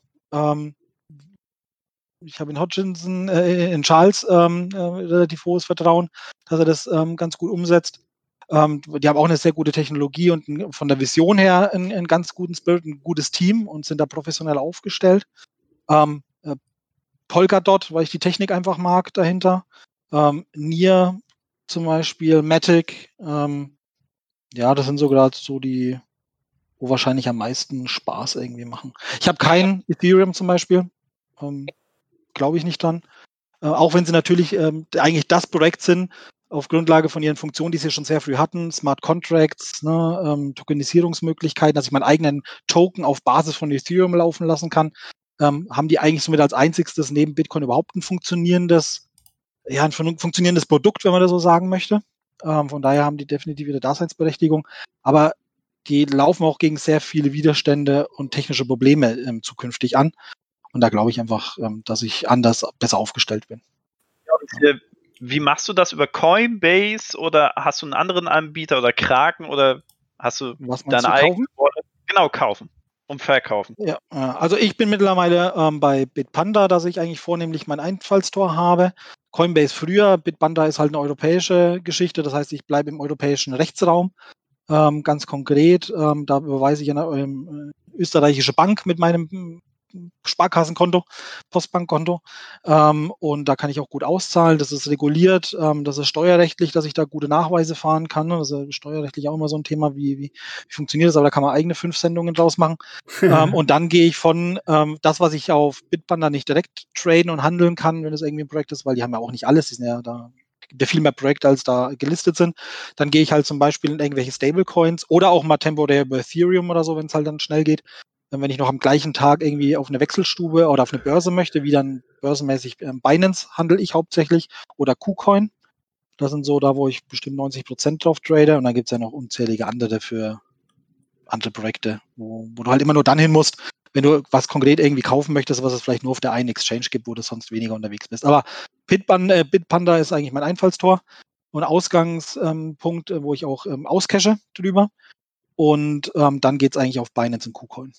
ich habe in Hodgkinson, in Charles relativ hohes Vertrauen, dass er das ganz gut umsetzt. Die haben auch eine sehr gute Technologie und von der Vision her einen ganz guten Spirit, ein gutes Team und sind da professionell aufgestellt. Polkadot, weil ich die Technik einfach mag dahinter. Nier zum Beispiel, Matic, ja, das sind so gerade so die, wo wahrscheinlich am meisten Spaß irgendwie machen. Ich habe kein Ethereum zum Beispiel. Glaube ich nicht dran. Auch wenn sie natürlich eigentlich das Projekt sind, auf Grundlage von ihren Funktionen, die sie schon sehr früh hatten, Smart Contracts, Tokenisierungsmöglichkeiten, dass ich meinen eigenen Token auf Basis von Ethereum laufen lassen kann, haben die eigentlich somit als einzigstes neben Bitcoin überhaupt ein funktionierendes Produkt, wenn man das so sagen möchte. Von daher haben die definitiv ihre Daseinsberechtigung. Aber die laufen auch gegen sehr viele Widerstände und technische Probleme zukünftig an. Und da glaube ich einfach, dass ich besser aufgestellt bin. Ja, wie machst du das über Coinbase oder hast du einen anderen Anbieter oder Kraken oder hast du deine eigenen Wallet? Genau, kaufen und verkaufen. Ja, also ich bin mittlerweile bei Bitpanda, dass ich eigentlich vornehmlich mein Einfallstor habe. Coinbase früher, Bitpanda ist halt eine europäische Geschichte, das heißt, ich bleibe im europäischen Rechtsraum. Ganz konkret, da überweise ich eine österreichische Bank mit meinem Sparkassenkonto, Postbankkonto, und da kann ich auch gut auszahlen. Das ist reguliert, das ist steuerrechtlich, dass ich da gute Nachweise fahren kann. Das ist steuerrechtlich auch immer so ein Thema, wie funktioniert das, aber da kann man eigene 5 Sendungen draus machen. Und dann gehe ich von das, was ich auf Bitpanda nicht direkt traden und handeln kann, wenn es irgendwie ein Projekt ist, weil die haben ja auch nicht alles, die sind ja da, gibt ja viel mehr Projekte, als da gelistet sind. Dann gehe ich halt zum Beispiel in irgendwelche Stablecoins oder auch mal temporär über Ethereum oder so, wenn es halt dann schnell geht. Wenn ich noch am gleichen Tag irgendwie auf eine Wechselstube oder auf eine Börse möchte, wie dann börsenmäßig Binance handle ich hauptsächlich oder KuCoin. Das sind so da, wo ich bestimmt 90% drauf trade. Und dann gibt es ja noch unzählige andere für andere Projekte, wo du halt immer nur dann hin musst, wenn du was konkret irgendwie kaufen möchtest, was es vielleicht nur auf der einen Exchange gibt, wo du sonst weniger unterwegs bist. Aber Bitpanda ist eigentlich mein Einfallstor und Ausgangspunkt, wo ich auch auscache drüber. Und dann geht es eigentlich auf Binance und KuCoin.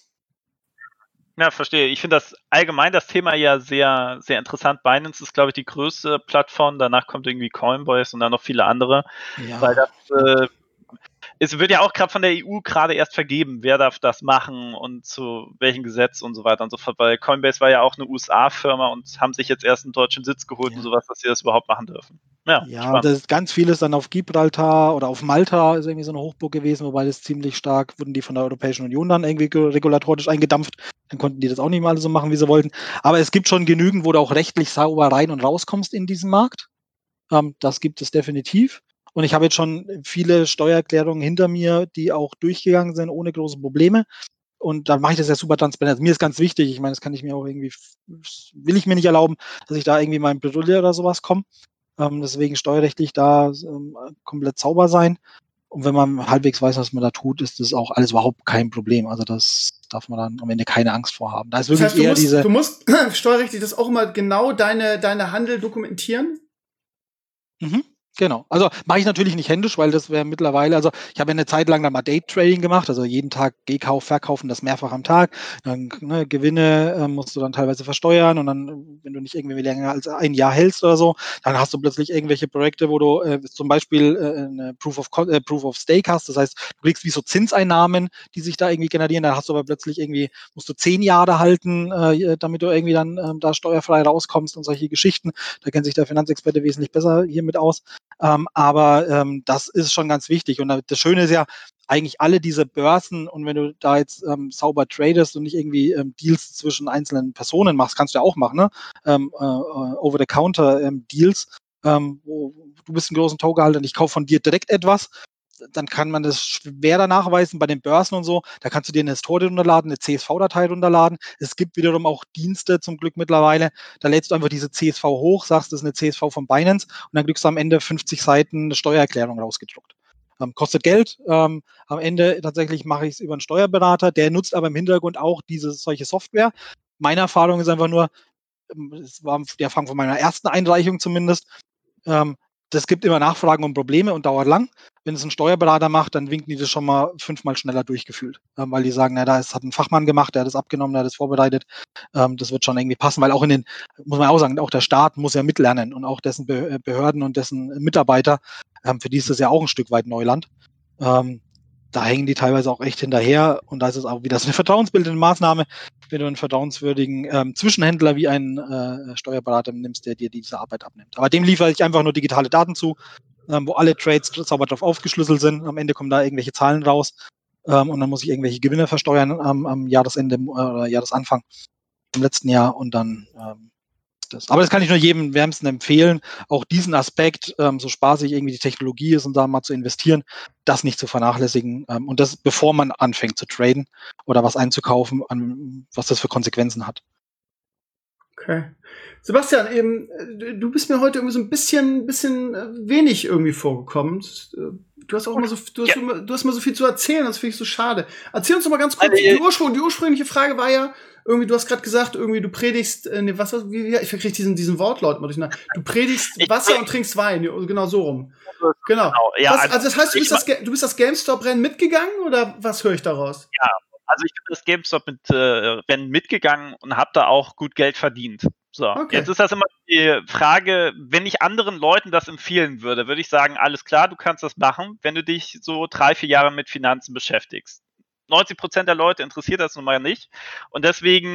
Ja, verstehe. Ich finde das allgemein das Thema ja sehr, sehr interessant. Binance ist, glaube ich, die größte Plattform. Danach kommt irgendwie Coinbase und dann noch viele andere. Ja. Weil das, es wird ja auch gerade von der EU gerade erst vergeben, wer darf das machen und zu welchem Gesetz und so weiter und so fort. Weil Coinbase war ja auch eine USA-Firma und haben sich jetzt erst einen deutschen Sitz geholt und sowas, dass sie das überhaupt machen dürfen. Ja, das ist ganz vieles dann auf Gibraltar oder auf Malta ist irgendwie so eine Hochburg gewesen, wobei das ziemlich stark wurden die von der Europäischen Union dann irgendwie regulatorisch eingedampft. Dann konnten die das auch nicht mal so machen, wie sie wollten. Aber es gibt schon genügend, wo du auch rechtlich sauber rein und rauskommst in diesen Markt. Das gibt es definitiv. Und ich habe jetzt schon viele Steuererklärungen hinter mir, die auch durchgegangen sind, ohne große Probleme. Und dann mache ich das ja super transparent. Also mir ist ganz wichtig, ich meine, das kann ich mir auch irgendwie, will ich mir nicht erlauben, dass ich da irgendwie mal in Bredouille oder sowas komme. Deswegen steuerrechtlich da komplett sauber sein. Und wenn man halbwegs weiß, was man da tut, ist das auch alles überhaupt kein Problem. Also das darf man dann am Ende keine Angst vor haben. Da ist wirklich das heißt, du musst steuerrechtlich das auch immer genau deine Handel dokumentieren? Mhm. Genau. Also mache ich natürlich nicht händisch, weil das wäre mittlerweile, also ich habe ja eine Zeit lang dann mal Day-Trading gemacht, also jeden Tag Gehkauf, Verkaufen, das mehrfach am Tag. Dann Gewinne musst du dann teilweise versteuern und dann, wenn du nicht irgendwie länger als ein Jahr hältst oder so, dann hast du plötzlich irgendwelche Projekte, wo du zum Beispiel eine Proof of Stake hast. Das heißt, du kriegst wie so Zinseinnahmen, die sich da irgendwie generieren. Dann hast du aber plötzlich irgendwie, musst du 10 Jahre halten, damit du irgendwie dann da steuerfrei rauskommst und solche Geschichten. Da kennt sich der Finanzexperte wesentlich besser hiermit aus. Aber das ist schon ganz wichtig. Und das Schöne ist ja, eigentlich alle diese Börsen und wenn du da jetzt sauber tradest und nicht irgendwie Deals zwischen einzelnen Personen machst, kannst du ja auch machen, ne? Over-the-Counter-Deals, wo du bist ein großen Tokenhalter und ich kaufe von dir direkt etwas, dann kann man das schwerer nachweisen bei den Börsen und so. Da kannst du dir eine Historie runterladen, eine CSV-Datei runterladen. Es gibt wiederum auch Dienste zum Glück mittlerweile. Da lädst du einfach diese CSV hoch, sagst, das ist eine CSV von Binance und dann kriegst du am Ende 50 Seiten eine Steuererklärung rausgedruckt. Kostet Geld. Am Ende tatsächlich mache ich es über einen Steuerberater, der nutzt aber im Hintergrund auch solche Software. Meine Erfahrung ist einfach nur, es war der Anfang von meiner ersten Einreichung zumindest, das gibt immer Nachfragen und Probleme und dauert lang. Wenn es ein Steuerberater macht, dann winken die das schon mal 5-mal schneller durchgefühlt, weil die sagen, na, hat ein Fachmann gemacht, der hat das abgenommen, der hat das vorbereitet. Das wird schon irgendwie passen, weil auch muss man auch sagen, auch der Staat muss ja mitlernen und auch dessen Behörden und dessen Mitarbeiter, für die ist das ja auch ein Stück weit Neuland. Da hängen die teilweise auch echt hinterher und da ist es auch wieder so eine vertrauensbildende Maßnahme, wenn du einen vertrauenswürdigen Zwischenhändler wie einen Steuerberater nimmst, der dir diese Arbeit abnimmt. Aber dem liefere ich einfach nur digitale Daten zu, wo alle Trades sauber drauf aufgeschlüsselt sind. Am Ende kommen da irgendwelche Zahlen raus und dann muss ich irgendwelche Gewinne versteuern am Jahresende oder Jahresanfang im letzten Jahr und dann das. Aber das kann ich nur jedem wärmsten empfehlen, auch diesen Aspekt, so spaßig irgendwie die Technologie ist und da mal zu investieren, das nicht zu vernachlässigen und das, bevor man anfängt zu traden oder was einzukaufen, was das für Konsequenzen hat. Okay. Sebastian, du bist mir heute irgendwie so ein bisschen wenig irgendwie vorgekommen. Du hast auch immer du hast immer so viel zu erzählen, das finde ich so schade. Erzähl uns doch mal ganz kurz, die ursprüngliche Frage war ja, irgendwie, du hast gerade gesagt, irgendwie du predigst, ich verkriege diesen Wortlaut mal durcheinander. Du predigst Wasser und trinkst Wein, genau so rum. Genau. Ja, also das heißt, du bist das GameStop-Rennen mitgegangen oder was höre ich daraus? Ja, also ich bin das GameStop-Rennen mitgegangen und habe da auch gut Geld verdient. So, okay. Jetzt ist das immer die Frage, wenn ich anderen Leuten das empfehlen würde, würde ich sagen, alles klar, du kannst das machen, wenn du dich so 3-4 Jahre mit Finanzen beschäftigst. 90% der Leute interessiert das nun mal nicht. Und deswegen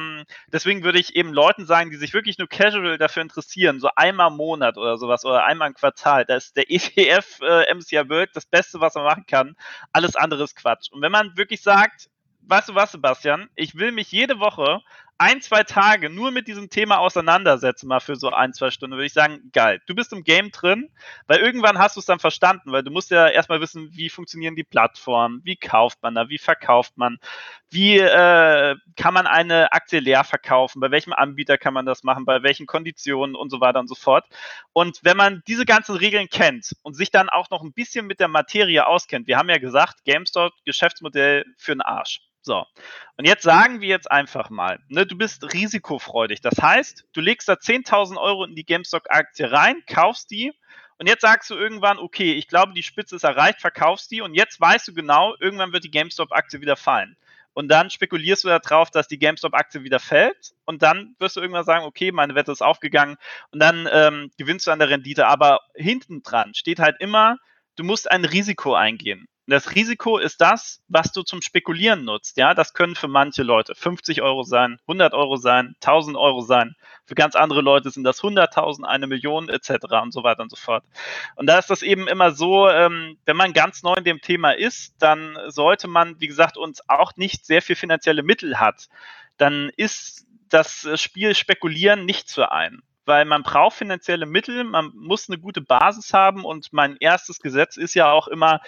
würde ich eben Leuten sagen, die sich wirklich nur casual dafür interessieren, so einmal im Monat oder sowas oder einmal im Quartal, da ist der ETF MSCI World das Beste, was man machen kann. Alles andere ist Quatsch. Und wenn man wirklich sagt, weißt du was, Sebastian, ich will mich jede Woche 1-2 Tage nur mit diesem Thema auseinandersetzen, mal für so 1-2 Stunden, würde ich sagen, geil. Du bist im Game drin, weil irgendwann hast du es dann verstanden, weil du musst ja erstmal wissen, wie funktionieren die Plattformen, wie kauft man da, wie verkauft man, wie kann man eine Aktie leer verkaufen, bei welchem Anbieter kann man das machen, bei welchen Konditionen und so weiter und so fort. Und wenn man diese ganzen Regeln kennt und sich dann auch noch ein bisschen mit der Materie auskennt, wir haben ja gesagt, GameStop, Geschäftsmodell für den Arsch. So, und jetzt sagen wir jetzt einfach mal, ne, du bist risikofreudig. Das heißt, du legst da 10.000 Euro in die GameStop-Aktie rein, kaufst die und jetzt sagst du irgendwann, okay, ich glaube, die Spitze ist erreicht, verkaufst die und jetzt weißt du genau, irgendwann wird die GameStop-Aktie wieder fallen. Und dann spekulierst du darauf, dass die GameStop-Aktie wieder fällt und dann wirst du irgendwann sagen, okay, meine Wette ist aufgegangen und dann gewinnst du an der Rendite. Aber hinten dran steht halt immer, du musst ein Risiko eingehen. Das Risiko ist das, was du zum Spekulieren nutzt. Ja, das können für manche Leute 50 Euro sein, 100 Euro sein, 1000 Euro sein. Für ganz andere Leute sind das 100.000, 1 Million etc. und so weiter und so fort. Und da ist das eben immer so, wenn man ganz neu in dem Thema ist, dann sollte man, wie gesagt, uns auch nicht sehr viel finanzielle Mittel hat. Dann ist das Spiel Spekulieren nichts für einen. Weil man braucht finanzielle Mittel, man muss eine gute Basis haben und mein erstes Gesetz ist ja auch immer,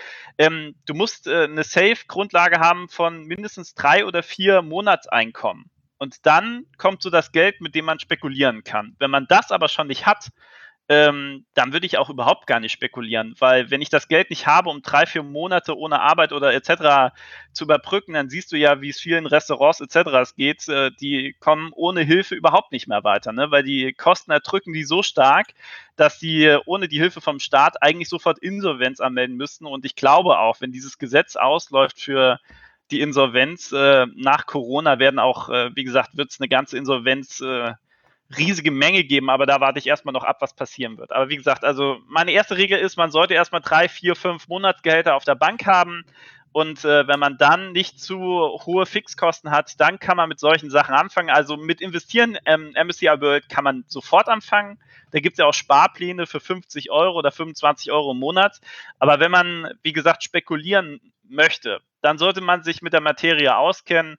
du musst eine Safe-Grundlage haben von mindestens 3 oder 4 Monatseinkommen. Und dann kommt so das Geld, mit dem man spekulieren kann. Wenn man das aber schon nicht hat, dann würde ich auch überhaupt gar nicht spekulieren, weil wenn ich das Geld nicht habe, um 3, 4 Monate ohne Arbeit oder etc. zu überbrücken, dann siehst du ja, wie es vielen Restaurants etc. geht, die kommen ohne Hilfe überhaupt nicht mehr weiter, ne? Weil die Kosten erdrücken die so stark, dass die ohne die Hilfe vom Staat eigentlich sofort Insolvenz anmelden müssten und ich glaube auch, wenn dieses Gesetz ausläuft für die Insolvenz nach Corona werden auch, wie gesagt, wird es eine ganze Insolvenz riesige Menge geben, aber da warte ich erstmal noch ab, was passieren wird. Aber wie gesagt, also meine erste Regel ist, man sollte erstmal 3, 4, 5 Monatsgehälter auf der Bank haben und wenn man dann nicht zu hohe Fixkosten hat, dann kann man mit solchen Sachen anfangen. Also mit Investieren, MSCI World kann man sofort anfangen. Da gibt es ja auch Sparpläne für 50 Euro oder 25 Euro im Monat. Aber wenn man, wie gesagt, spekulieren möchte, dann sollte man sich mit der Materie auskennen,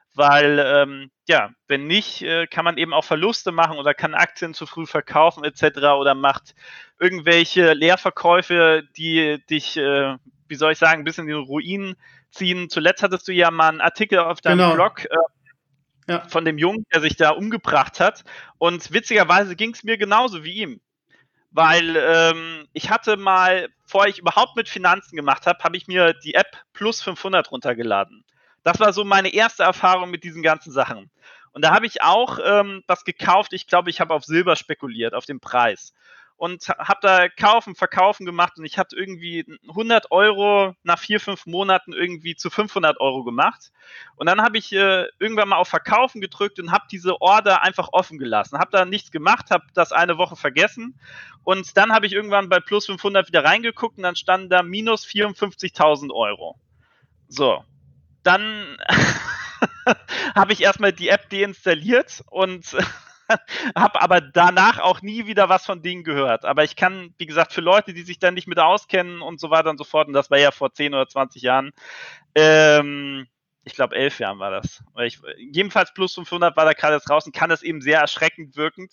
weil, wenn nicht, kann man eben auch Verluste machen oder kann Aktien zu früh verkaufen etc. oder macht irgendwelche Leerverkäufe, die dich, wie soll ich sagen, ein bisschen in den Ruin ziehen. Zuletzt hattest du ja mal einen Artikel auf deinem Blog von dem Jungen, der sich da umgebracht hat und witzigerweise ging es mir genauso wie ihm. Weil ich hatte mal, bevor ich überhaupt mit Finanzen gemacht habe, habe ich mir die App Plus 500 runtergeladen. Das war so meine erste Erfahrung mit diesen ganzen Sachen. Und da habe ich auch was gekauft. Ich glaube, ich habe auf Silber spekuliert, auf den Preis. Und habe da Kaufen, Verkaufen gemacht und ich hatte irgendwie 100 Euro nach 4, 5 Monaten irgendwie zu 500 Euro gemacht. Und dann habe ich irgendwann mal auf Verkaufen gedrückt und habe diese Order einfach offen gelassen. Habe da nichts gemacht, habe das eine Woche vergessen. Und dann habe ich irgendwann bei Plus 500 wieder reingeguckt und dann standen da minus 54.000 Euro. So. Dann habe ich erstmal die App deinstalliert und habe aber danach auch nie wieder was von denen gehört. Aber ich kann, wie gesagt, für Leute, die sich dann nicht mit auskennen und so weiter und so fort, und das war ja vor 10 oder 20 Jahren, ich glaube 11 Jahren war das. Jedenfalls Plus 500 war da gerade draußen, kann das eben sehr erschreckend wirken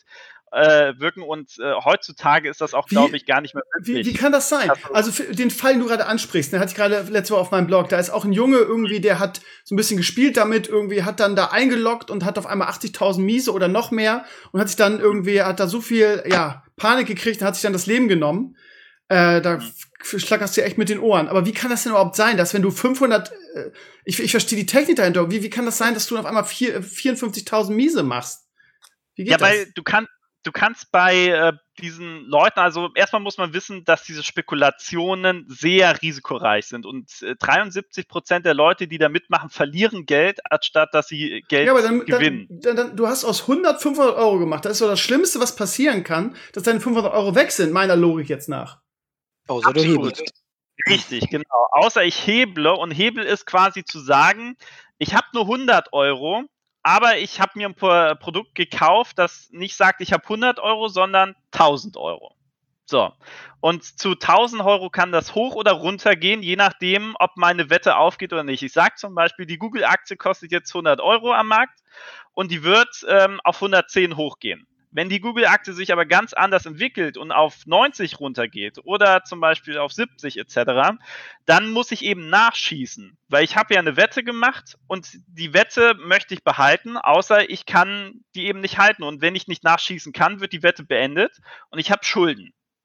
und heutzutage ist das auch, glaube ich, gar nicht mehr möglich. Wie kann das sein? Also für den Fall, den du gerade ansprichst, den hatte ich gerade letzte Woche auf meinem Blog, da ist auch ein Junge irgendwie, der hat so ein bisschen gespielt damit, irgendwie hat dann da eingeloggt und hat auf einmal 80.000 Miese oder noch mehr und hat sich dann irgendwie, hat da so viel, Panik gekriegt und hat sich dann das Leben genommen. Da schlackerst du echt mit den Ohren. Aber wie kann das denn überhaupt sein, dass wenn du 500, ich verstehe die Technik dahinter, wie kann das sein, dass du auf einmal 54.000 Miese machst? Wie geht das? Weil du kannst bei diesen Leuten, also erstmal muss man wissen, dass diese Spekulationen sehr risikoreich sind und 73% der Leute, die da mitmachen, verlieren Geld, anstatt dass sie Geld gewinnen. Du hast aus 100 500 Euro gemacht. Das ist so das Schlimmste, was passieren kann, dass deine 500 Euro weg sind, meiner Logik jetzt nach. Außer du hebelst. Richtig, genau. Außer ich heble und Hebel ist quasi zu sagen, ich habe nur 100 Euro, aber ich habe mir ein Produkt gekauft, das nicht sagt, ich habe 100 Euro, sondern 1000 Euro. So. Und zu 1000 Euro kann das hoch oder runter gehen, je nachdem, ob meine Wette aufgeht oder nicht. Ich sage zum Beispiel, die Google-Aktie kostet jetzt 100 Euro am Markt und die wird auf 110 hochgehen. Wenn die Google-Aktie sich aber ganz anders entwickelt und auf 90 runtergeht oder zum Beispiel auf 70 etc., dann muss ich eben nachschießen, weil ich habe ja eine Wette gemacht und die Wette möchte ich behalten, außer ich kann die eben nicht halten und wenn ich nicht nachschießen kann, wird die Wette beendet und ich habe Schulden.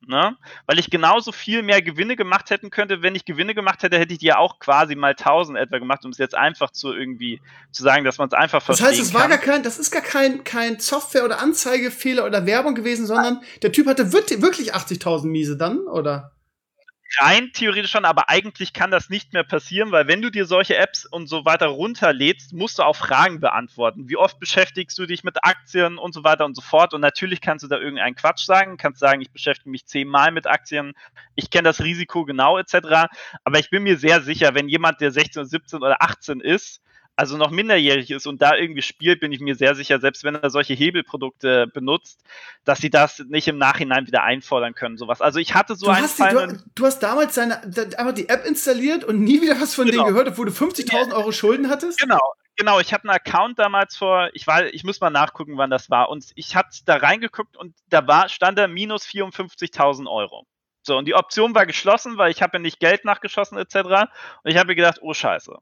Ne? Weil ich genauso viel mehr Gewinne gemacht hätten könnte. Wenn ich Gewinne gemacht hätte, hätte ich die ja auch quasi mal 1000 etwa gemacht, um es jetzt einfach zu sagen, dass man es einfach verstehen kann. Das heißt, das ist gar kein Software- oder Anzeigefehler oder Werbung gewesen, sondern der Typ hatte wirklich 80.000 Miese dann, oder? Rein theoretisch schon, aber eigentlich kann das nicht mehr passieren, weil wenn du dir solche Apps und so weiter runterlädst, musst du auch Fragen beantworten. Wie oft beschäftigst du dich mit Aktien und so weiter und so fort? Und natürlich kannst du da irgendeinen Quatsch sagen, kannst sagen, ich beschäftige mich 10-mal mit Aktien, ich kenne das Risiko genau etc. Aber ich bin mir sehr sicher, wenn jemand, der 16, 17 oder 18 ist, also noch minderjährig ist und da irgendwie spielt, bin ich mir sehr sicher, selbst wenn er solche Hebelprodukte benutzt, dass sie das nicht im Nachhinein wieder einfordern können, sowas. Also ich hatte so einen Fall. Du hast damals einfach die App installiert und nie wieder was von denen gehört, obwohl du 50.000 Euro Schulden hattest? Genau, ich habe einen Account damals ich muss mal nachgucken, wann das war, und ich hatte da reingeguckt und stand da minus 54.000 Euro. So, und die Option war geschlossen, weil ich habe ja nicht Geld nachgeschossen etc. Und ich habe mir gedacht, oh Scheiße,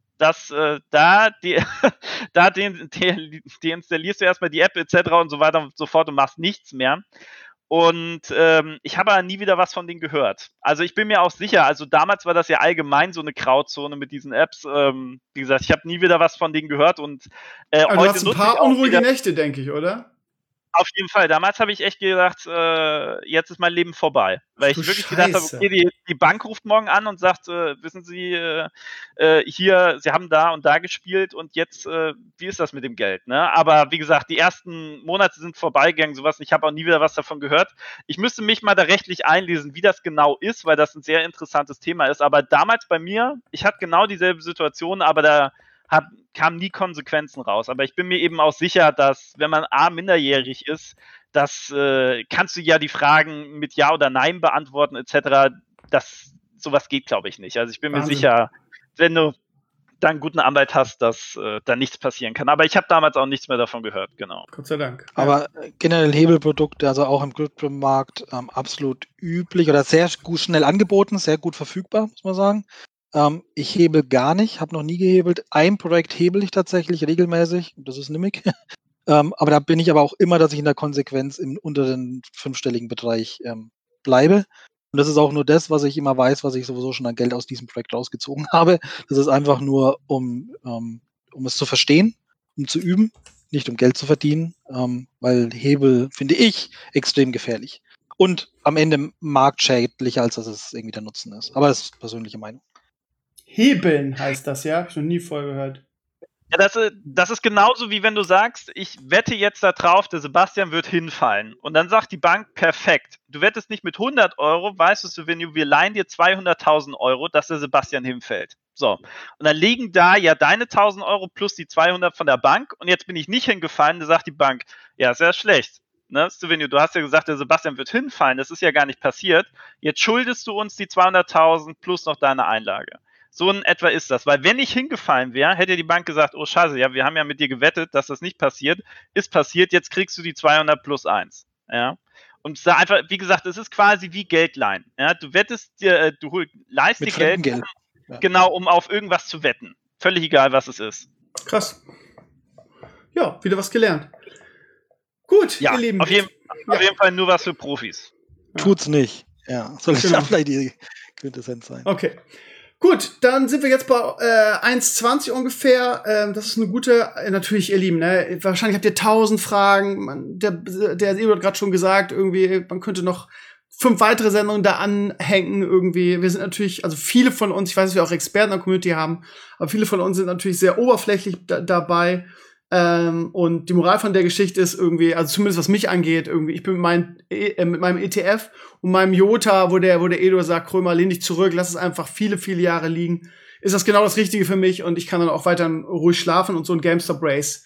deinstallierst du erstmal die App etc. und so weiter und so fort und machst nichts mehr. Und ich habe aber nie wieder was von denen gehört. Also ich bin mir auch sicher, also damals war das ja allgemein so eine Grauzone mit diesen Apps. Wie gesagt, ich habe nie wieder was von denen gehört. Und heute du hast ein paar unruhige Nächte, denke ich, oder? Auf jeden Fall. Damals habe ich echt gedacht, jetzt ist mein Leben vorbei. Weil ich wirklich gedacht habe, okay, die Bank ruft morgen an und sagt, wissen Sie, hier, Sie haben da und da gespielt und jetzt, wie ist das mit dem Geld? Ne? Aber wie gesagt, die ersten Monate sind vorbeigegangen, sowas. Ich habe auch nie wieder was davon gehört. Ich müsste mich mal da rechtlich einlesen, wie das genau ist, weil das ein sehr interessantes Thema ist. Aber damals bei mir, ich hatte genau dieselbe Situation, aber da kamen nie Konsequenzen raus. Aber ich bin mir eben auch sicher, dass, wenn man minderjährig ist, das kannst du ja die Fragen mit Ja oder Nein beantworten etc. Sowas geht, glaube ich, nicht. Also ich bin mir sicher, wenn du da einen guten Anwalt hast, dass da nichts passieren kann. Aber ich habe damals auch nichts mehr davon gehört, genau. Gott sei Dank. Aber generell Hebelprodukte, also auch im Kryptomarkt, absolut üblich oder sehr gut schnell angeboten, sehr gut verfügbar, muss man sagen. Ich hebel gar nicht, habe noch nie gehebelt. Ein Projekt hebel ich tatsächlich regelmäßig, das ist Nimic. Aber da bin ich aber auch immer, dass ich in der Konsequenz unter den 5-stelligen Bereich bleibe. Und das ist auch nur das, was ich immer weiß, was ich sowieso schon an Geld aus diesem Projekt rausgezogen habe. Das ist einfach nur, um es zu verstehen, um zu üben, nicht um Geld zu verdienen, weil Hebel finde ich extrem gefährlich. Und am Ende marktschädlicher, als dass es irgendwie der Nutzen ist. Aber das ist persönliche Meinung. Hebeln heißt das, ja? Hab ich noch nie vorher gehört. Ja, das ist genauso wie wenn du sagst, ich wette jetzt da drauf, der Sebastian wird hinfallen. Und dann sagt die Bank, perfekt. Du wettest nicht mit 100 Euro, weißt du, wir leihen dir 200.000 Euro, dass der Sebastian hinfällt. So. Und dann liegen da ja deine 1.000 Euro plus die 200 von der Bank. Und jetzt bin ich nicht hingefallen, da sagt die Bank, ja, sehr schlecht. Ne, Stevenio, du hast ja gesagt, der Sebastian wird hinfallen. Das ist ja gar nicht passiert. Jetzt schuldest du uns die 200.000 plus noch deine Einlage. So in etwa ist das. Weil wenn ich hingefallen wäre, hätte die Bank gesagt, oh scheiße, ja, wir haben ja mit dir gewettet, dass das nicht passiert. Ist passiert, jetzt kriegst du die 200 plus 1. Ja. Und da einfach, wie gesagt, es ist quasi wie Geld leihen. Ja. Du wettest dir, du leihst dir Geld, ja. Genau, um auf irgendwas zu wetten. Völlig egal, was es ist. Krass. Ja, wieder was gelernt. Gut, ja, ihr Lieben. Auf jeden Fall nur was für Profis. Ja. Tut's nicht. Ja, soll das vielleicht die Quintessenz sein. Okay. Gut, dann sind wir jetzt bei 1,20 ungefähr. Das ist eine gute, natürlich, ihr Lieben, ne? Wahrscheinlich habt ihr 1000 Fragen. Der Edo hat gerade schon gesagt, irgendwie, man könnte noch 5 weitere Sendungen da anhängen irgendwie. Wir sind natürlich, also viele von uns, ich weiß, dass wir auch Experten in der Community haben, aber viele von uns sind natürlich sehr oberflächlich dabei. Und die Moral von der Geschichte ist irgendwie, also zumindest was mich angeht, irgendwie, ich bin mit meinem ETF und meinem Jota, wo der Edo sagt, Krömer, lehn dich zurück, lass es einfach viele, viele Jahre liegen, ist das genau das Richtige für mich und ich kann dann auch weiterhin ruhig schlafen und so ein GameStop Race,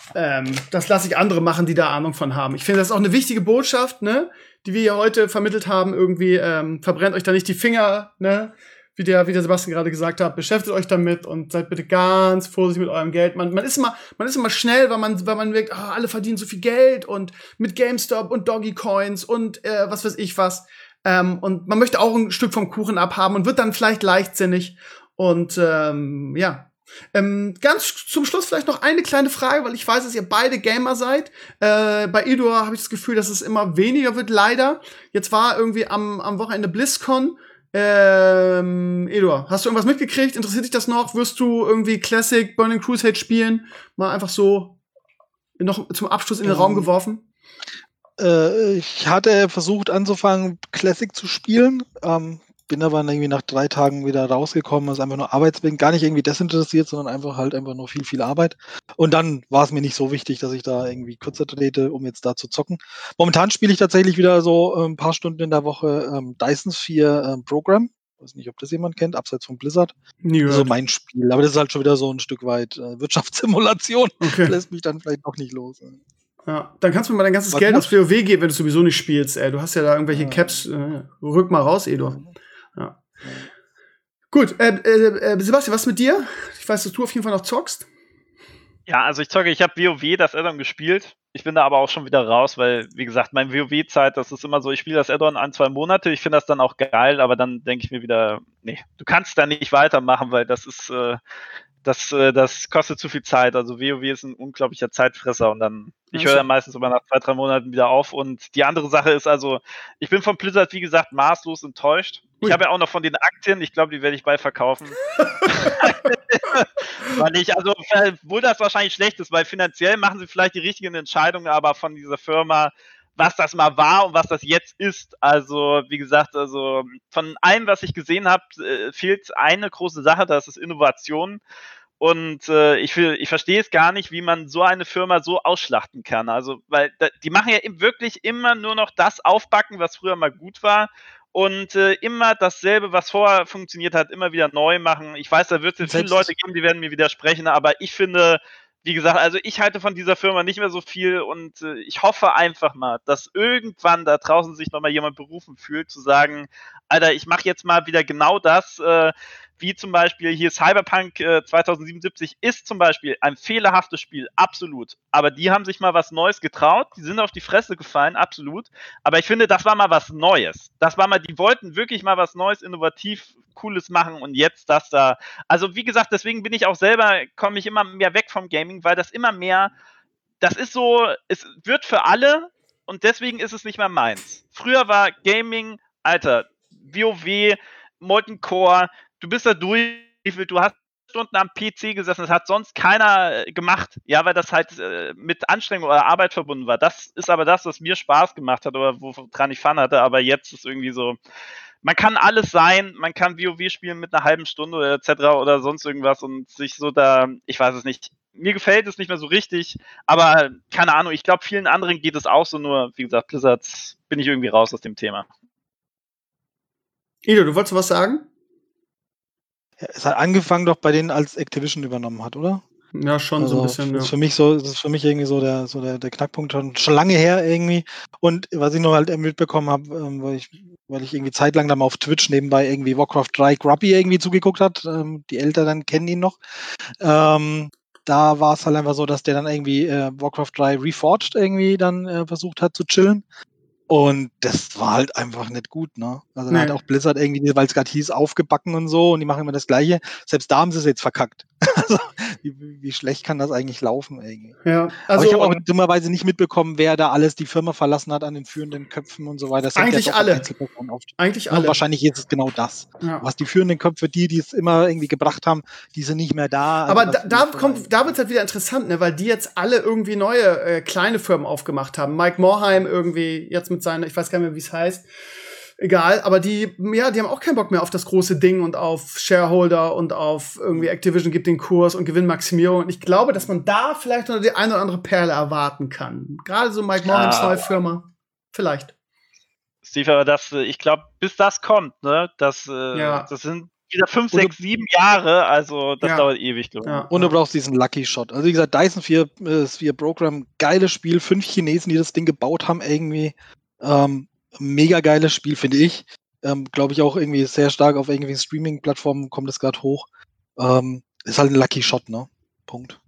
das lasse ich andere machen, die da Ahnung von haben. Ich finde, das ist auch eine wichtige Botschaft, ne, die wir hier heute vermittelt haben, irgendwie, verbrennt euch da nicht die Finger, ne, wie der Sebastian gerade gesagt hat, beschäftigt euch damit und seid bitte ganz vorsichtig mit eurem Geld. Man ist immer schnell, weil man merkt, alle verdienen so viel Geld und mit GameStop und Doggy Coins und was weiß ich was. Und man möchte auch ein Stück vom Kuchen abhaben und wird dann vielleicht leichtsinnig. Und ja, Ganz zum Schluss vielleicht noch eine kleine Frage, weil ich weiß, dass ihr beide Gamer seid. Bei Edo habe ich das Gefühl, dass es immer weniger wird, leider. Jetzt war irgendwie am Wochenende BlizzCon. Edo, hast du irgendwas mitgekriegt? Interessiert dich das noch? Wirst du irgendwie Classic Burning Crusade spielen? Mal einfach so noch zum Abschluss in den Raum geworfen. Ich hatte versucht anzufangen, Classic zu spielen. Bin aber dann irgendwie nach 3 Tagen wieder rausgekommen, also einfach nur arbeitsbedingt, gar nicht irgendwie desinteressiert, sondern einfach nur viel Arbeit. Und dann war es mir nicht so wichtig, dass ich da irgendwie kürzer trete, um jetzt da zu zocken. Momentan spiele ich tatsächlich wieder so ein paar Stunden in der Woche Dyson Sphere Program. Ich weiß nicht, ob das jemand kennt, abseits von Blizzard. Nie gehört. Das ist so mein Spiel, aber das ist halt schon wieder so ein Stück weit Wirtschaftssimulation. Okay. Lässt mich dann vielleicht noch nicht los. Ja, dann kannst du mir mal dein ganzes Geld aus WoW geben, wenn du sowieso nicht spielst, ey. Du hast ja da irgendwelche Caps. Rück mal raus, Edo. Ja. Gut, Sebastian, was mit dir? Ich weiß, dass du auf jeden Fall noch zockst. Ja, also ich habe WoW, das Add-on gespielt. Ich bin da aber auch schon wieder raus, weil, wie gesagt, meine WoW-Zeit, das ist immer so, ich spiele das Add-on 1-2 Monate, ich finde das dann auch geil, aber dann denke ich mir wieder, nee, du kannst da nicht weitermachen, weil das ist, das kostet zu viel Zeit. Also WoW ist ein unglaublicher Zeitfresser und dann, ich höre dann meistens immer nach 2-3 Monaten wieder auf. Und die andere Sache ist also, ich bin von Blizzard, wie gesagt, maßlos enttäuscht. Ich habe ja auch noch von den Aktien, ich glaube, die werde ich bald verkaufen. Obwohl das wahrscheinlich schlecht ist, weil finanziell machen sie vielleicht die richtigen Entscheidungen, aber von dieser Firma, was das mal war und was das jetzt ist. Also, wie gesagt, also von allem, was ich gesehen habe, fehlt eine große Sache, das ist Innovation. Und ich verstehe es gar nicht, wie man so eine Firma so ausschlachten kann. Also, weil die machen ja wirklich immer nur noch das aufbacken, was früher mal gut war. Und immer dasselbe, was vorher funktioniert hat, immer wieder neu machen. Ich weiß, da wird es viele Leute geben, die werden mir widersprechen, aber ich finde, wie gesagt, also ich halte von dieser Firma nicht mehr so viel und ich hoffe einfach mal, dass irgendwann da draußen sich nochmal jemand berufen fühlt, zu sagen, Alter, ich mache jetzt mal wieder genau das, wie zum Beispiel hier Cyberpunk 2077 ist zum Beispiel ein fehlerhaftes Spiel, absolut. Aber die haben sich mal was Neues getraut, die sind auf die Fresse gefallen, absolut. Aber ich finde, das war mal was Neues. Die wollten wirklich mal was Neues, innovativ, Cooles machen und jetzt das da. Also wie gesagt, deswegen komme ich immer mehr weg vom Gaming, weil das immer mehr, das ist so, es wird für alle und deswegen ist es nicht mehr meins. Früher war Gaming, Alter, WoW, Molten Core, du bist da durch, du hast Stunden am PC gesessen, das hat sonst keiner gemacht, ja, weil das halt mit Anstrengung oder Arbeit verbunden war. Das ist aber das, was mir Spaß gemacht hat oder woran ich Fun hatte, aber jetzt ist irgendwie so, man kann alles sein, man kann WoW spielen mit einer halben Stunde oder etc. oder sonst irgendwas und sich so da, ich weiß es nicht, mir gefällt es nicht mehr so richtig, aber keine Ahnung, ich glaube, vielen anderen geht es auch so, nur, wie gesagt, Blizzard bin ich irgendwie raus aus dem Thema. Ido, du wolltest was sagen? Ja, es hat angefangen doch bei denen, als Activision übernommen hat, oder? Ja, schon also, so ein bisschen. Das ist für mich irgendwie so der Knackpunkt schon lange her irgendwie. Und was ich noch halt mitbekommen habe, weil ich irgendwie zeitlang da mal auf Twitch nebenbei irgendwie Warcraft 3 Grubby irgendwie zugeguckt hat. Die Älteren kennen ihn noch. Da war es halt einfach so, dass der dann irgendwie Warcraft 3 Reforged irgendwie dann versucht hat zu chillen. Und das war halt einfach nicht gut, ne? Also da hat auch Blizzard irgendwie, weil es gerade hieß, aufgebacken und so und die machen immer das Gleiche. Selbst da haben sie es jetzt verkackt. Also wie schlecht kann das eigentlich laufen irgendwie? Ja, also aber ich habe auch dummerweise nicht mitbekommen, wer da alles die Firma verlassen hat an den führenden Köpfen und so weiter. Das eigentlich alle. Eigentlich alle. Wahrscheinlich ist es genau das. Ja. Was die führenden Köpfe, die es immer irgendwie gebracht haben, die sind nicht mehr da. Aber da wird es halt wieder interessant, ne? Weil die jetzt alle irgendwie neue kleine Firmen aufgemacht haben. Mike Morhaime irgendwie jetzt mit seiner, ich weiß gar nicht mehr, wie es heißt. Egal, aber die haben auch keinen Bock mehr auf das große Ding und auf Shareholder und auf irgendwie Activision gibt den Kurs und Gewinnmaximierung. Und ich glaube, dass man da vielleicht noch die eine oder andere Perle erwarten kann. Gerade so Mike Morhaimes neue Firma. Vielleicht. Steve, aber ich glaube, bis das kommt, ne, das sind wieder 5, 6, 7 Jahre, also das dauert ewig, glaube ich. Ja. Und du brauchst diesen Lucky Shot. Also wie gesagt, Dyson Sphere Program, geiles Spiel, 5 Chinesen, die das Ding gebaut haben, irgendwie. Mega geiles Spiel, finde ich. Glaube ich auch irgendwie sehr stark auf irgendwie Streaming-Plattformen kommt es gerade hoch. Ist halt ein Lucky Shot, ne? Punkt.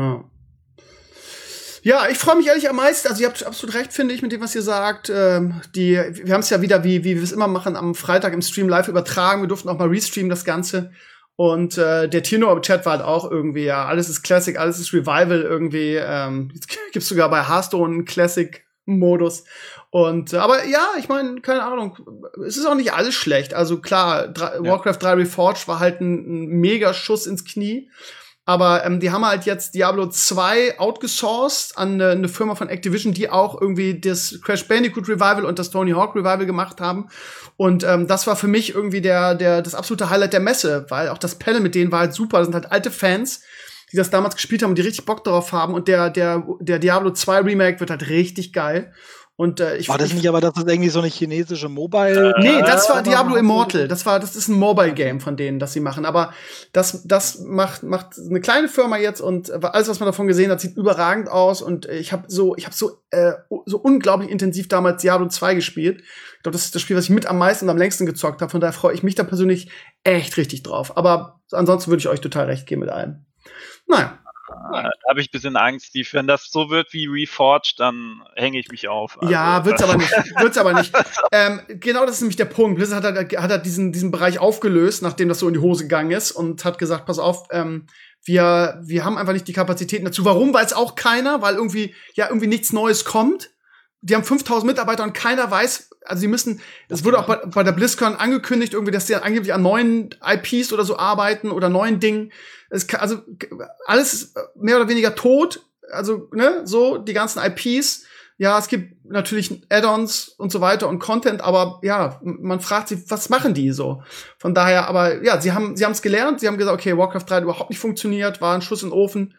Ja, ich freue mich ehrlich am meisten. Also ihr habt absolut recht, finde ich, mit dem, was ihr sagt. Wir haben es ja wieder, wie wir es immer machen, am Freitag im Stream live übertragen. Wir durften auch mal restreamen, das Ganze. Und der Tino im Chat war halt auch irgendwie, ja, alles ist Classic, alles ist Revival irgendwie. Jetzt gibt's sogar bei Hearthstone einen Classic-Modus. Und aber ja, ich meine, keine Ahnung, es ist auch nicht alles schlecht. Also klar, Warcraft 3 Reforged war halt ein mega Schuss ins Knie. Aber die haben halt jetzt Diablo 2 outgesourced an eine Firma von Activision, die auch irgendwie das Crash Bandicoot Revival und das Tony Hawk Revival gemacht haben. Und das war für mich irgendwie das absolute Highlight der Messe, weil auch das Panel mit denen war halt super. Das sind halt alte Fans, die das damals gespielt haben und die richtig Bock darauf haben. Und der Diablo 2 Remake wird halt richtig geil. Und war das nicht aber, dass das irgendwie so eine chinesische Mobile? Nee, das war Diablo Immortal. Das ist ein Mobile-Game von denen, das sie machen. Aber das macht eine kleine Firma jetzt und alles, was man davon gesehen hat, sieht überragend aus. Und ich habe so unglaublich intensiv damals Diablo 2 gespielt. Ich glaube, das ist das Spiel, was ich mit am meisten und am längsten gezockt habe. Von daher freue ich mich da persönlich echt richtig drauf. Aber ansonsten würde ich euch total recht geben mit allem. Naja. Da habe ich ein bisschen Angst, Steve. Wenn das so wird wie Reforged, dann hänge ich mich auf. Also, ja, wird's aber nicht. Genau, das ist nämlich der Punkt. Blizzard hat diesen Bereich aufgelöst, nachdem das so in die Hose gegangen ist und hat gesagt, pass auf, wir haben einfach nicht die Kapazitäten dazu. Warum? Weil es auch keiner, weil irgendwie nichts Neues kommt. Die haben 5000 Mitarbeiter und keiner weiß, also das wurde auch bei der BlizzCon angekündigt, irgendwie, dass die angeblich an neuen IPs oder so arbeiten oder neuen Dingen. Also alles ist mehr oder weniger tot, also ne, so die ganzen IPs. Ja, es gibt natürlich Add-ons und so weiter und Content, aber ja, man fragt sich, was machen die so? Von daher, aber ja, sie haben es gelernt, sie haben gesagt, okay, Warcraft 3 hat überhaupt nicht funktioniert, war ein Schuss in den Ofen.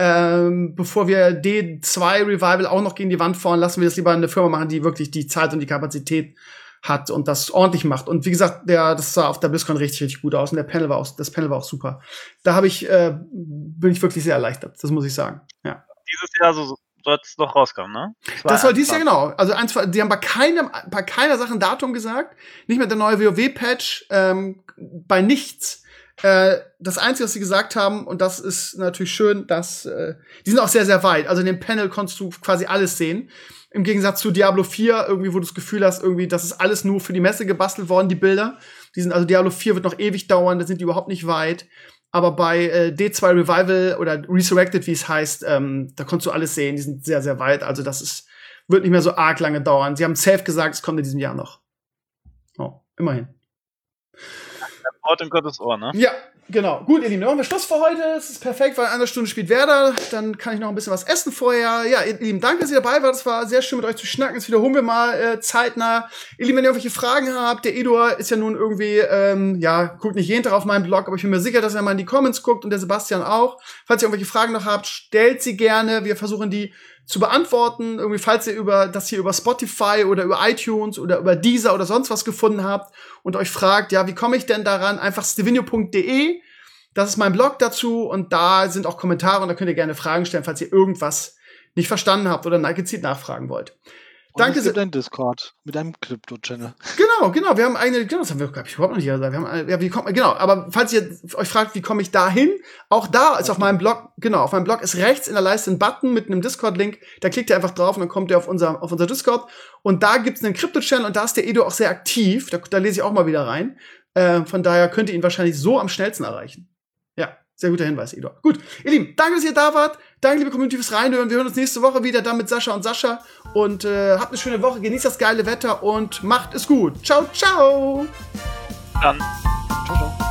Bevor wir D2 Revival auch noch gegen die Wand fahren, lassen wir das lieber eine Firma machen, die wirklich die Zeit und die Kapazität hat und das ordentlich macht. Und wie gesagt, das sah auf der BlizzCon richtig, richtig gut aus und das Panel war auch super. Da bin ich wirklich sehr erleichtert, das muss ich sagen. Ja. Dieses Jahr soll es noch rauskommen, ne? Das soll dieses Jahr, genau. Also die haben bei keiner Sache ein Datum gesagt. Nicht mit der neue WoW-Patch, bei nichts. Das Einzige, was sie gesagt haben, und das ist natürlich schön, dass die sind auch sehr, sehr weit. Also in dem Panel konntest du quasi alles sehen. Im Gegensatz zu Diablo 4, irgendwie, wo du das Gefühl hast, irgendwie, das ist alles nur für die Messe gebastelt worden, die Bilder. Also Diablo 4 wird noch ewig dauern, da sind die überhaupt nicht weit. Aber bei D2 Revival oder Resurrected, wie es heißt, da konntest du alles sehen. Die sind sehr, sehr weit. Also wird nicht mehr so arg lange dauern. Sie haben safe gesagt, es kommt in diesem Jahr noch. Oh, immerhin. Wort in Gottes Ohr, ne? Ja, genau. Gut, ihr Lieben, dann machen wir Schluss für heute. Es ist perfekt, weil in einer Stunde spielt Werder. Dann kann ich noch ein bisschen was essen vorher. Ja, ihr Lieben, danke, dass ihr dabei wart. Es war sehr schön, mit euch zu schnacken. Jetzt wiederholen wir mal zeitnah. Ihr Lieben, wenn ihr irgendwelche Fragen habt, der Eduard ist ja nun irgendwie, guckt nicht jeden Tag auf meinen Blog, aber ich bin mir sicher, dass er mal in die Comments guckt und der Sebastian auch. Falls ihr irgendwelche Fragen noch habt, stellt sie gerne. Wir versuchen die zu beantworten. Irgendwie, falls ihr das hier über Spotify oder über iTunes oder über Deezer oder sonst was gefunden habt und euch fragt, ja, wie komme ich denn daran? Einfach stevenio.de. Das ist mein Blog dazu und da sind auch Kommentare und da könnt ihr gerne Fragen stellen, falls ihr irgendwas nicht verstanden habt oder gezielt nachfragen wollt. Und danke. Es gibt ein Discord mit einem Krypto-Channel. Genau. Wir haben das haben wir, glaube ich, überhaupt noch nicht gesagt. Aber falls ihr euch fragt, wie komme ich da hin? Auch da ist auf meinem Blog ist rechts in der Leiste ein Button mit einem Discord-Link. Da klickt ihr einfach drauf und dann kommt ihr auf unser Discord. Und da gibt's einen Krypto-Channel und da ist der Edo auch sehr aktiv. Da lese ich auch mal wieder rein. Von daher könnt ihr ihn wahrscheinlich so am schnellsten erreichen. Ja, sehr guter Hinweis, Edo. Gut, ihr Lieben, danke, dass ihr da wart. Danke, liebe Community, fürs Reinhören. Wir hören uns nächste Woche wieder dann mit Sascha und Sascha. Und habt eine schöne Woche, genießt das geile Wetter und macht es gut. Ciao, ciao. Dann. Ciao, ciao.